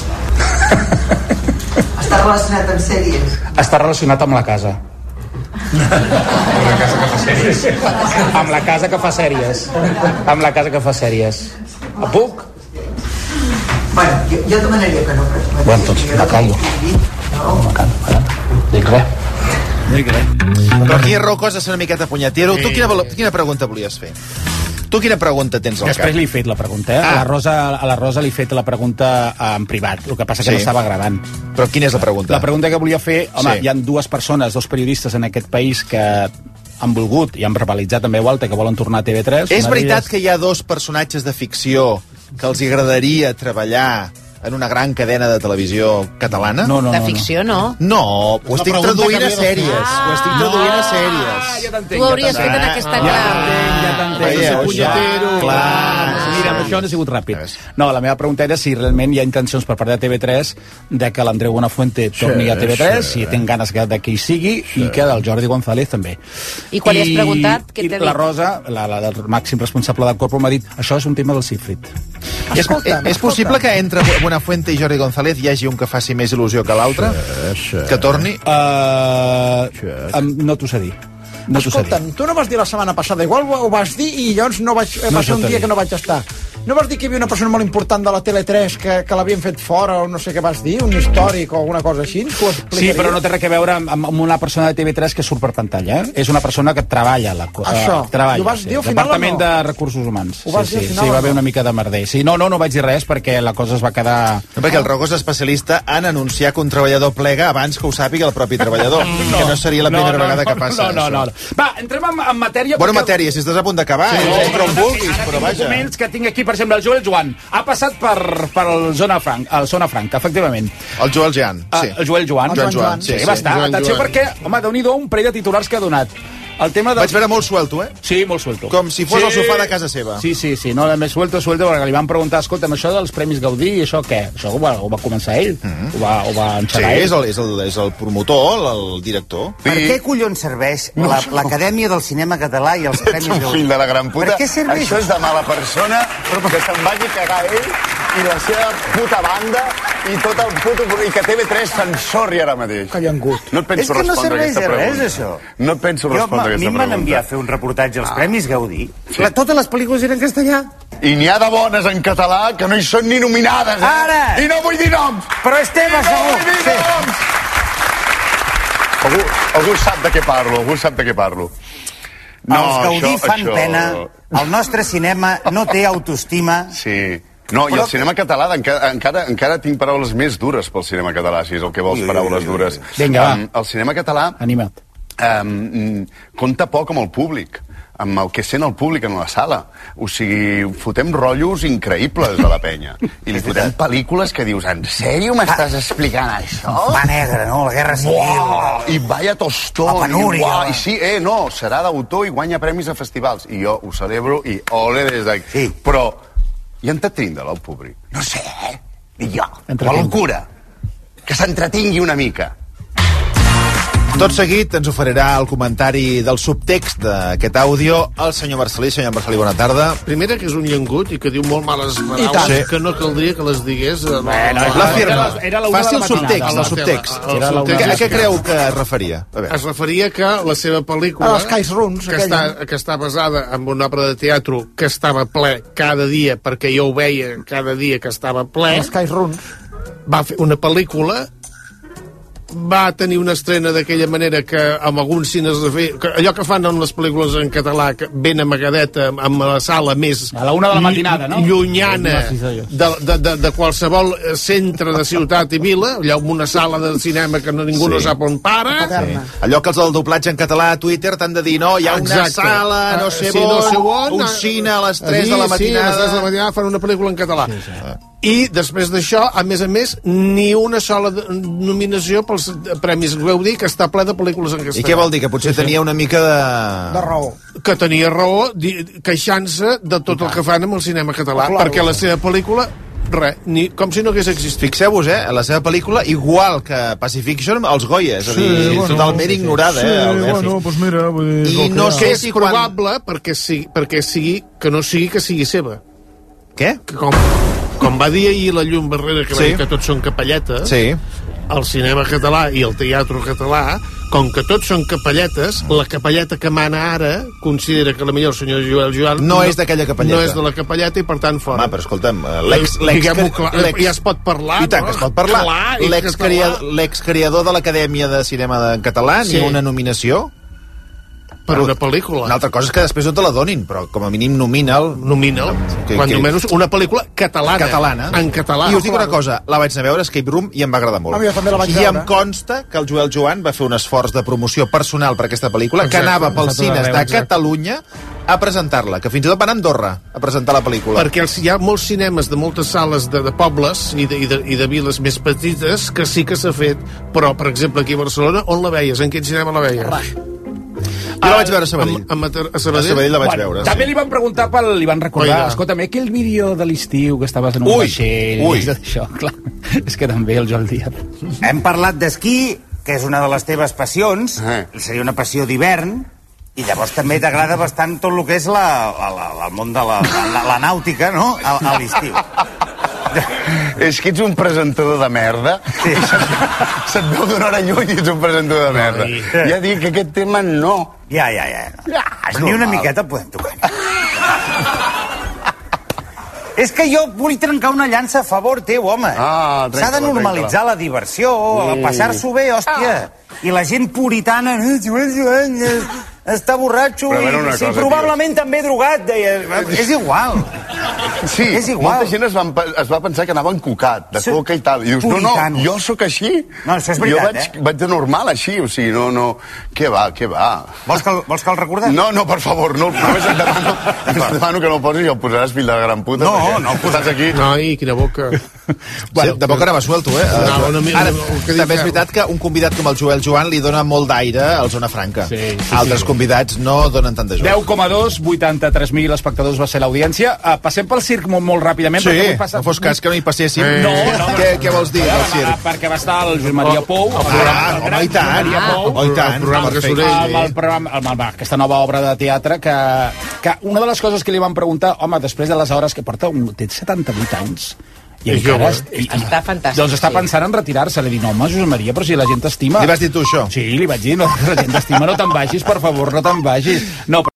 Està relacionat amb sèries? Està relacionat amb la casa. Amb la casa que fa sèries. Amb la casa que fa sèries. Amb la casa que fa sèries. A puc? Bueno, jo, jo demanaria que no. Però bueno, doncs, me callo. No, me callo. Dic res. Dic res. Però aquí Rocco és una miqueta punyetero. Tu quina, quina pregunta volies fer? Tu quina pregunta tens al cap? Després li he fet la pregunta, eh? Ah. A, la Rosa, a la Rosa li he fet la pregunta en privat, el que passa que sí. no estava gravant. Però quina és la pregunta? La pregunta que volia fer, home, sí. hi ha dues persones, dos periodistes en aquest país que han volgut i han verbalitzat en veu alta que volen tornar a T V tres. És veritat que hi ha dos personatges de ficció que els agradaria treballar en una gran cadena de televisió catalana? No, no, de no, ficció, no. No, ho estic traduint a sèries. Ah, ho estic traduint a sèries. Ah, ja t'entenc. Tu ho hauries fet en aquesta clau. Ja t'entenc, ja t'entenc. Ja punyetero. Clar. Mira, amb això no ha sigut ràpid. No, la meva pregunta era si realment hi ha intencions per part de T V tres de que l'Andreu Buenafuente torni a T V tres, si tinc ganes de que hi sigui, i que el Jordi González també. I quan li has preguntat, què t'ha dit? La Rosa, la, la, la màxim responsable del Corpo, m'ha dit, això és un tema del Siegfried. Escolta, és, és possible que entre Buenafuente i Jordi González hi hagi un que faci més il·lusió que l'altre? Que torni? Uh, um, no t'ho sé dir. No Escolta'm, tu no vas dir la setmana passada, igual ho vas dir i llavors no vaig, va no ser un dia que no vaig estar. no vas dir que hi havia una persona molt important de la Tele tres que, que l'havien fet fora, o no sé què vas dir, un històric o alguna cosa així? Sí, però no té res a veure amb, amb una persona de T V tres que surt per pantalla, eh? És una persona que treballa la cosa. Això, uh, treballa, i ho vas dir al sí, final Departament o no? de Recursos Humans. Ho vas sí, dir al sí, final sí, va o haver no? una mica de merder. Sí, no, no, no vaig dir res perquè la cosa es va quedar... No, perquè el Rocco és especialista en anunciar que un treballador plega abans que ho sàpiga el propi treballador, no, que no seria la primera no, no, vegada no, que passa. No, no, no, no. Va, entrem en, en matèria... Bona perquè... matèria, si estàs a punt d'acabar, Sí, eh? no, Entra on vulguis, ara però tinc vaja. documents que tinc aquí, per exemple, el Joel Joan. Ha passat per, per el Zona Franc, el Zona Franca, efectivament. El Joel Joan, sí. Uh, el Joel Joan. El Joan Joan, sí, sí, sí. va estar. Joan Atenció Joan. perquè, home, déu-n'hi-do un parell de titulars que ha donat. El tema de... Vaig veure molt suelto, eh? Sí, molt suelto. Com si fos sí. al sofà de casa seva. Sí, sí, sí, no, més suelto, suelto, perquè li van preguntar, escolta'm, això dels Premis Gaudí, això què? Això ho va, ho va començar ell? Mm-hmm. ho, va, ho va Sí, enxegar ell? és el, és, el, és el promotor, el, el director. Per què collons serveix la- l'Acadèmia del Cinema Català i els Premis Ets un Gaudí? fill de la gran puta. Per què serveix? Això és de mala persona, que se'n vagi a cagar ell i la seva puta banda i tot el puto... i que T V tres s'ensorri ara mateix. Que llengut. No et penso És que no respondre serveix aquesta de res, pregunta. això. No et penso Jo, respondre a mi aquesta em van pregunta. enviar a fer un reportatge als Ah. Premis Gaudí. Sí. La, totes les pel·lícules eren en castellà. I n'hi ha de bones en català que no hi són ni nominades, eh? Ara! I no vull dir noms! Però és teva, I no segur. vull dir Sí. noms! Algú, algú sap de què parlo, algú sap de què parlo. Els Gaudí això- fan això- pena, el nostre cinema no té autoestima. Sí. No, i Però- el cinema català, encara, encara, encara tinc paraules més dures pel cinema català, si és el que vols, Ui, ui, paraules ui, ui. dures. Vinga, va. Um, el cinema català... Anima't. Um, compta poc amb el públic, amb el que sent el públic en la sala. O sigui, fotem rotllos increïbles a la penya. I li fotem pel·lícules que dius, en sèrio m'estàs explicant això? Va negre, no? La Guerra Civil. Uau, I vaya tostó. La penúria. I, uau, I sí, eh, no, serà d'autor i guanya premis a festivals. I jo ho celebro i ole des d'aquí. Sí. Però hi ha entretinda el públic. No sé, eh? I jo. Entretinc. La locura. Que s'entretingui una mica. Tot seguit ens oferirà el comentari del subtext d'aquest àudio el senyor Marcelí. Senyor Marcelí, bona tarda. Primera, que és un llengut i que diu molt males I paraules tant. Sí. que no caldria que les digués. eh, Bueno, la- la firma. era- era la una Faci de el la subtext, matinada. el subtext. El Era la subtext una. és A què que- creu que es referia? A veure. Es referia que la seva pel·lícula, A les Cais Runs, que, aquella. està, que està basada en una obra de teatre que estava ple cada dia, perquè jo ho veia cada dia que estava ple, Els Cais Runs. va fer una pel·lícula, va tenir una estrena d'aquella manera que amb alguns cines de fer, que allò que fan en les pel·lícules en català, que ben amagadeta amb la sala més A la una de la matinada, no? llunyana Sí, sí, sí. de, de, de, de qualsevol centre de ciutat i vila, allà amb una sala de cinema que no, ningú Sí. no sap on para. Sí. Allò que els del doblatge en català a Twitter t'han de dir, no, hi ha una Exacte. sala, no Ah, sé sí, on, no sé on, un ah, cine a les tres sí, de la Sí, a les matinada. tres de la matinada fan una pel·lícula en català. Sí, sí. I després d'això, a més a més, ni una sola de- nominació pels Premis Gaudí, que està ple de pel·lícules en castellà. I què vol dir? Que potser tenia una mica de... De raó. Que tenia raó di- queixant-se de tot el que fan amb el cinema català, Oh, clar. perquè la seva pel·lícula, res, ni, com si no hagués existit. Fixeu-vos, eh, a la seva pel·lícula, igual que Pacific Fiction, els Goya, és a dir, bueno, totalment sí, sí. ignorada, Sí, eh, Albert. bueno, pues mira, vull dir, I no sé que és si quan... probable perquè, sigui, perquè sigui, que no sigui que sigui seva. Què? Que com, com va dir ahir la Llum Barrera, que va Sí. dir que tots són capelletes, Sí. el cinema català i el teatre català, com que tots són capelletes, la capelleta que mana ara considera que la millor el senyor Joel Joan No és d'aquella capelleta. No és de la capelleta i per tant fora. Home, però escolta'm, eh, l'ex... l'ex- Diguem-ho clar, l'ex- ja es pot parlar, I tant que es pot parlar. Clar, i L'ex-crea- català. L'ex-creador de l'Acadèmia de Cinema en català, ni Sí. una nominació. Per una pel·lícula. Una altra cosa és que després no te la donin, però com a mínim nomina'l. Nomina'l. Quan menys una pel·lícula catalana. Catalana. En català. I us dic una cosa, la vaig anar a veure, Escape Room, i em va agradar molt. A mi jo també la vaig I veure. em consta que el Joel Joan va fer un esforç de promoció personal per aquesta pel·lícula, Exacte. que anava pels Exacte, cines de exacte. Catalunya a presentar-la, que fins i tot va anar a Andorra a presentar la pel·lícula. Perquè els, hi ha molts cinemes de moltes sales de, de pobles i de, i, de, i de viles més petites que sí que s'ha fet, però, per exemple, aquí a Barcelona, on la veies? En quin cinema la veies? Jo la vaig veure a Sabadell. A, a, a A Sabadell? Sabadell la vaig Bueno, veure. també li van preguntar, pel, li van recordar, Oiga. escolta'm, aquell vídeo de l'estiu que estaves en un Ui, vaixell, ui. i tot això, clar, és que també el Joel Díaz. Hem parlat d'esquí, que és una de les teves passions, Eh. seria una passió d'hivern, i llavors també t'agrada bastant tot el que és la, la, la, el món de la, la, la nàutica, no?, a, a l'estiu. És que ets un presentador de merda. Sí. Se't, se't veu d'una hora lluny i ets un presentador de merda. Ai. Ja dic que aquest tema no. Ja, ja, ja. No. Ja, és Ni una normal. miqueta el podem tocar. És que jo vull trencar una llança a favor teu, home. Ah, trenca-la, s'ha de normalitzar trenca-la. la diversió, Mm. passar-s'ho bé, hòstia. I la gent puritana, eh, Joan, Joan, eh, està borratxo Però a veure i una sí, cosa, probablement també drogat, deia. És igual. Sí, És igual. molta gent es va, es va pensar que anava encocat, de Sí. coca i tal. I dius, no, Puritanos. no, jo sóc així. No, això és veritat, jo vaig, eh? vaig de normal així, o sigui, no, no... Què va, què va? Vols que el, vols que el recordem? No, no, per favor, no, només et demano, et demano que no el posis i el posaràs fill de la gran puta. No, perquè no el estàs aquí. Ai, quina boca. Bueno, de boca anava suelto, eh? No, una mica- Ara, el que dic també és que- veritat que un convidat com el Joel Joan li dona molt d'aire al Zona Franca. Sí, sí, Altres sí. convidats no donen tant de joc. deu coma dos, vuitanta-tres mil espectadors va ser l'audiència. Uh, passem pel circ molt, molt ràpidament. Sí, perquè avui passa... no fos cas que no hi passéssim. No, no. Què, què vols dir, del Ah, circ? perquè va estar el Josep Maria Pou. Ah, el programa- el home, gran i tant. Josep Maria Ah, Pou. oh, i tant. El programa que Perfecte. s'orella. Amb el programa, amb, amb aquesta nova obra de teatre que, que una de les coses que li van preguntar, home, després de les hores que porta, un, té setanta-vuit anys, i És encara jove. est- i, Està fantàstic, doncs està sí. pensant en retirar-se. Li dic, no, home, Josep Maria, però si la gent t'estima. Li vas dir tu això? Sí, li vaig dir, no, la gent t'estima, no te'n vagis, per favor, no te'n vagis. No,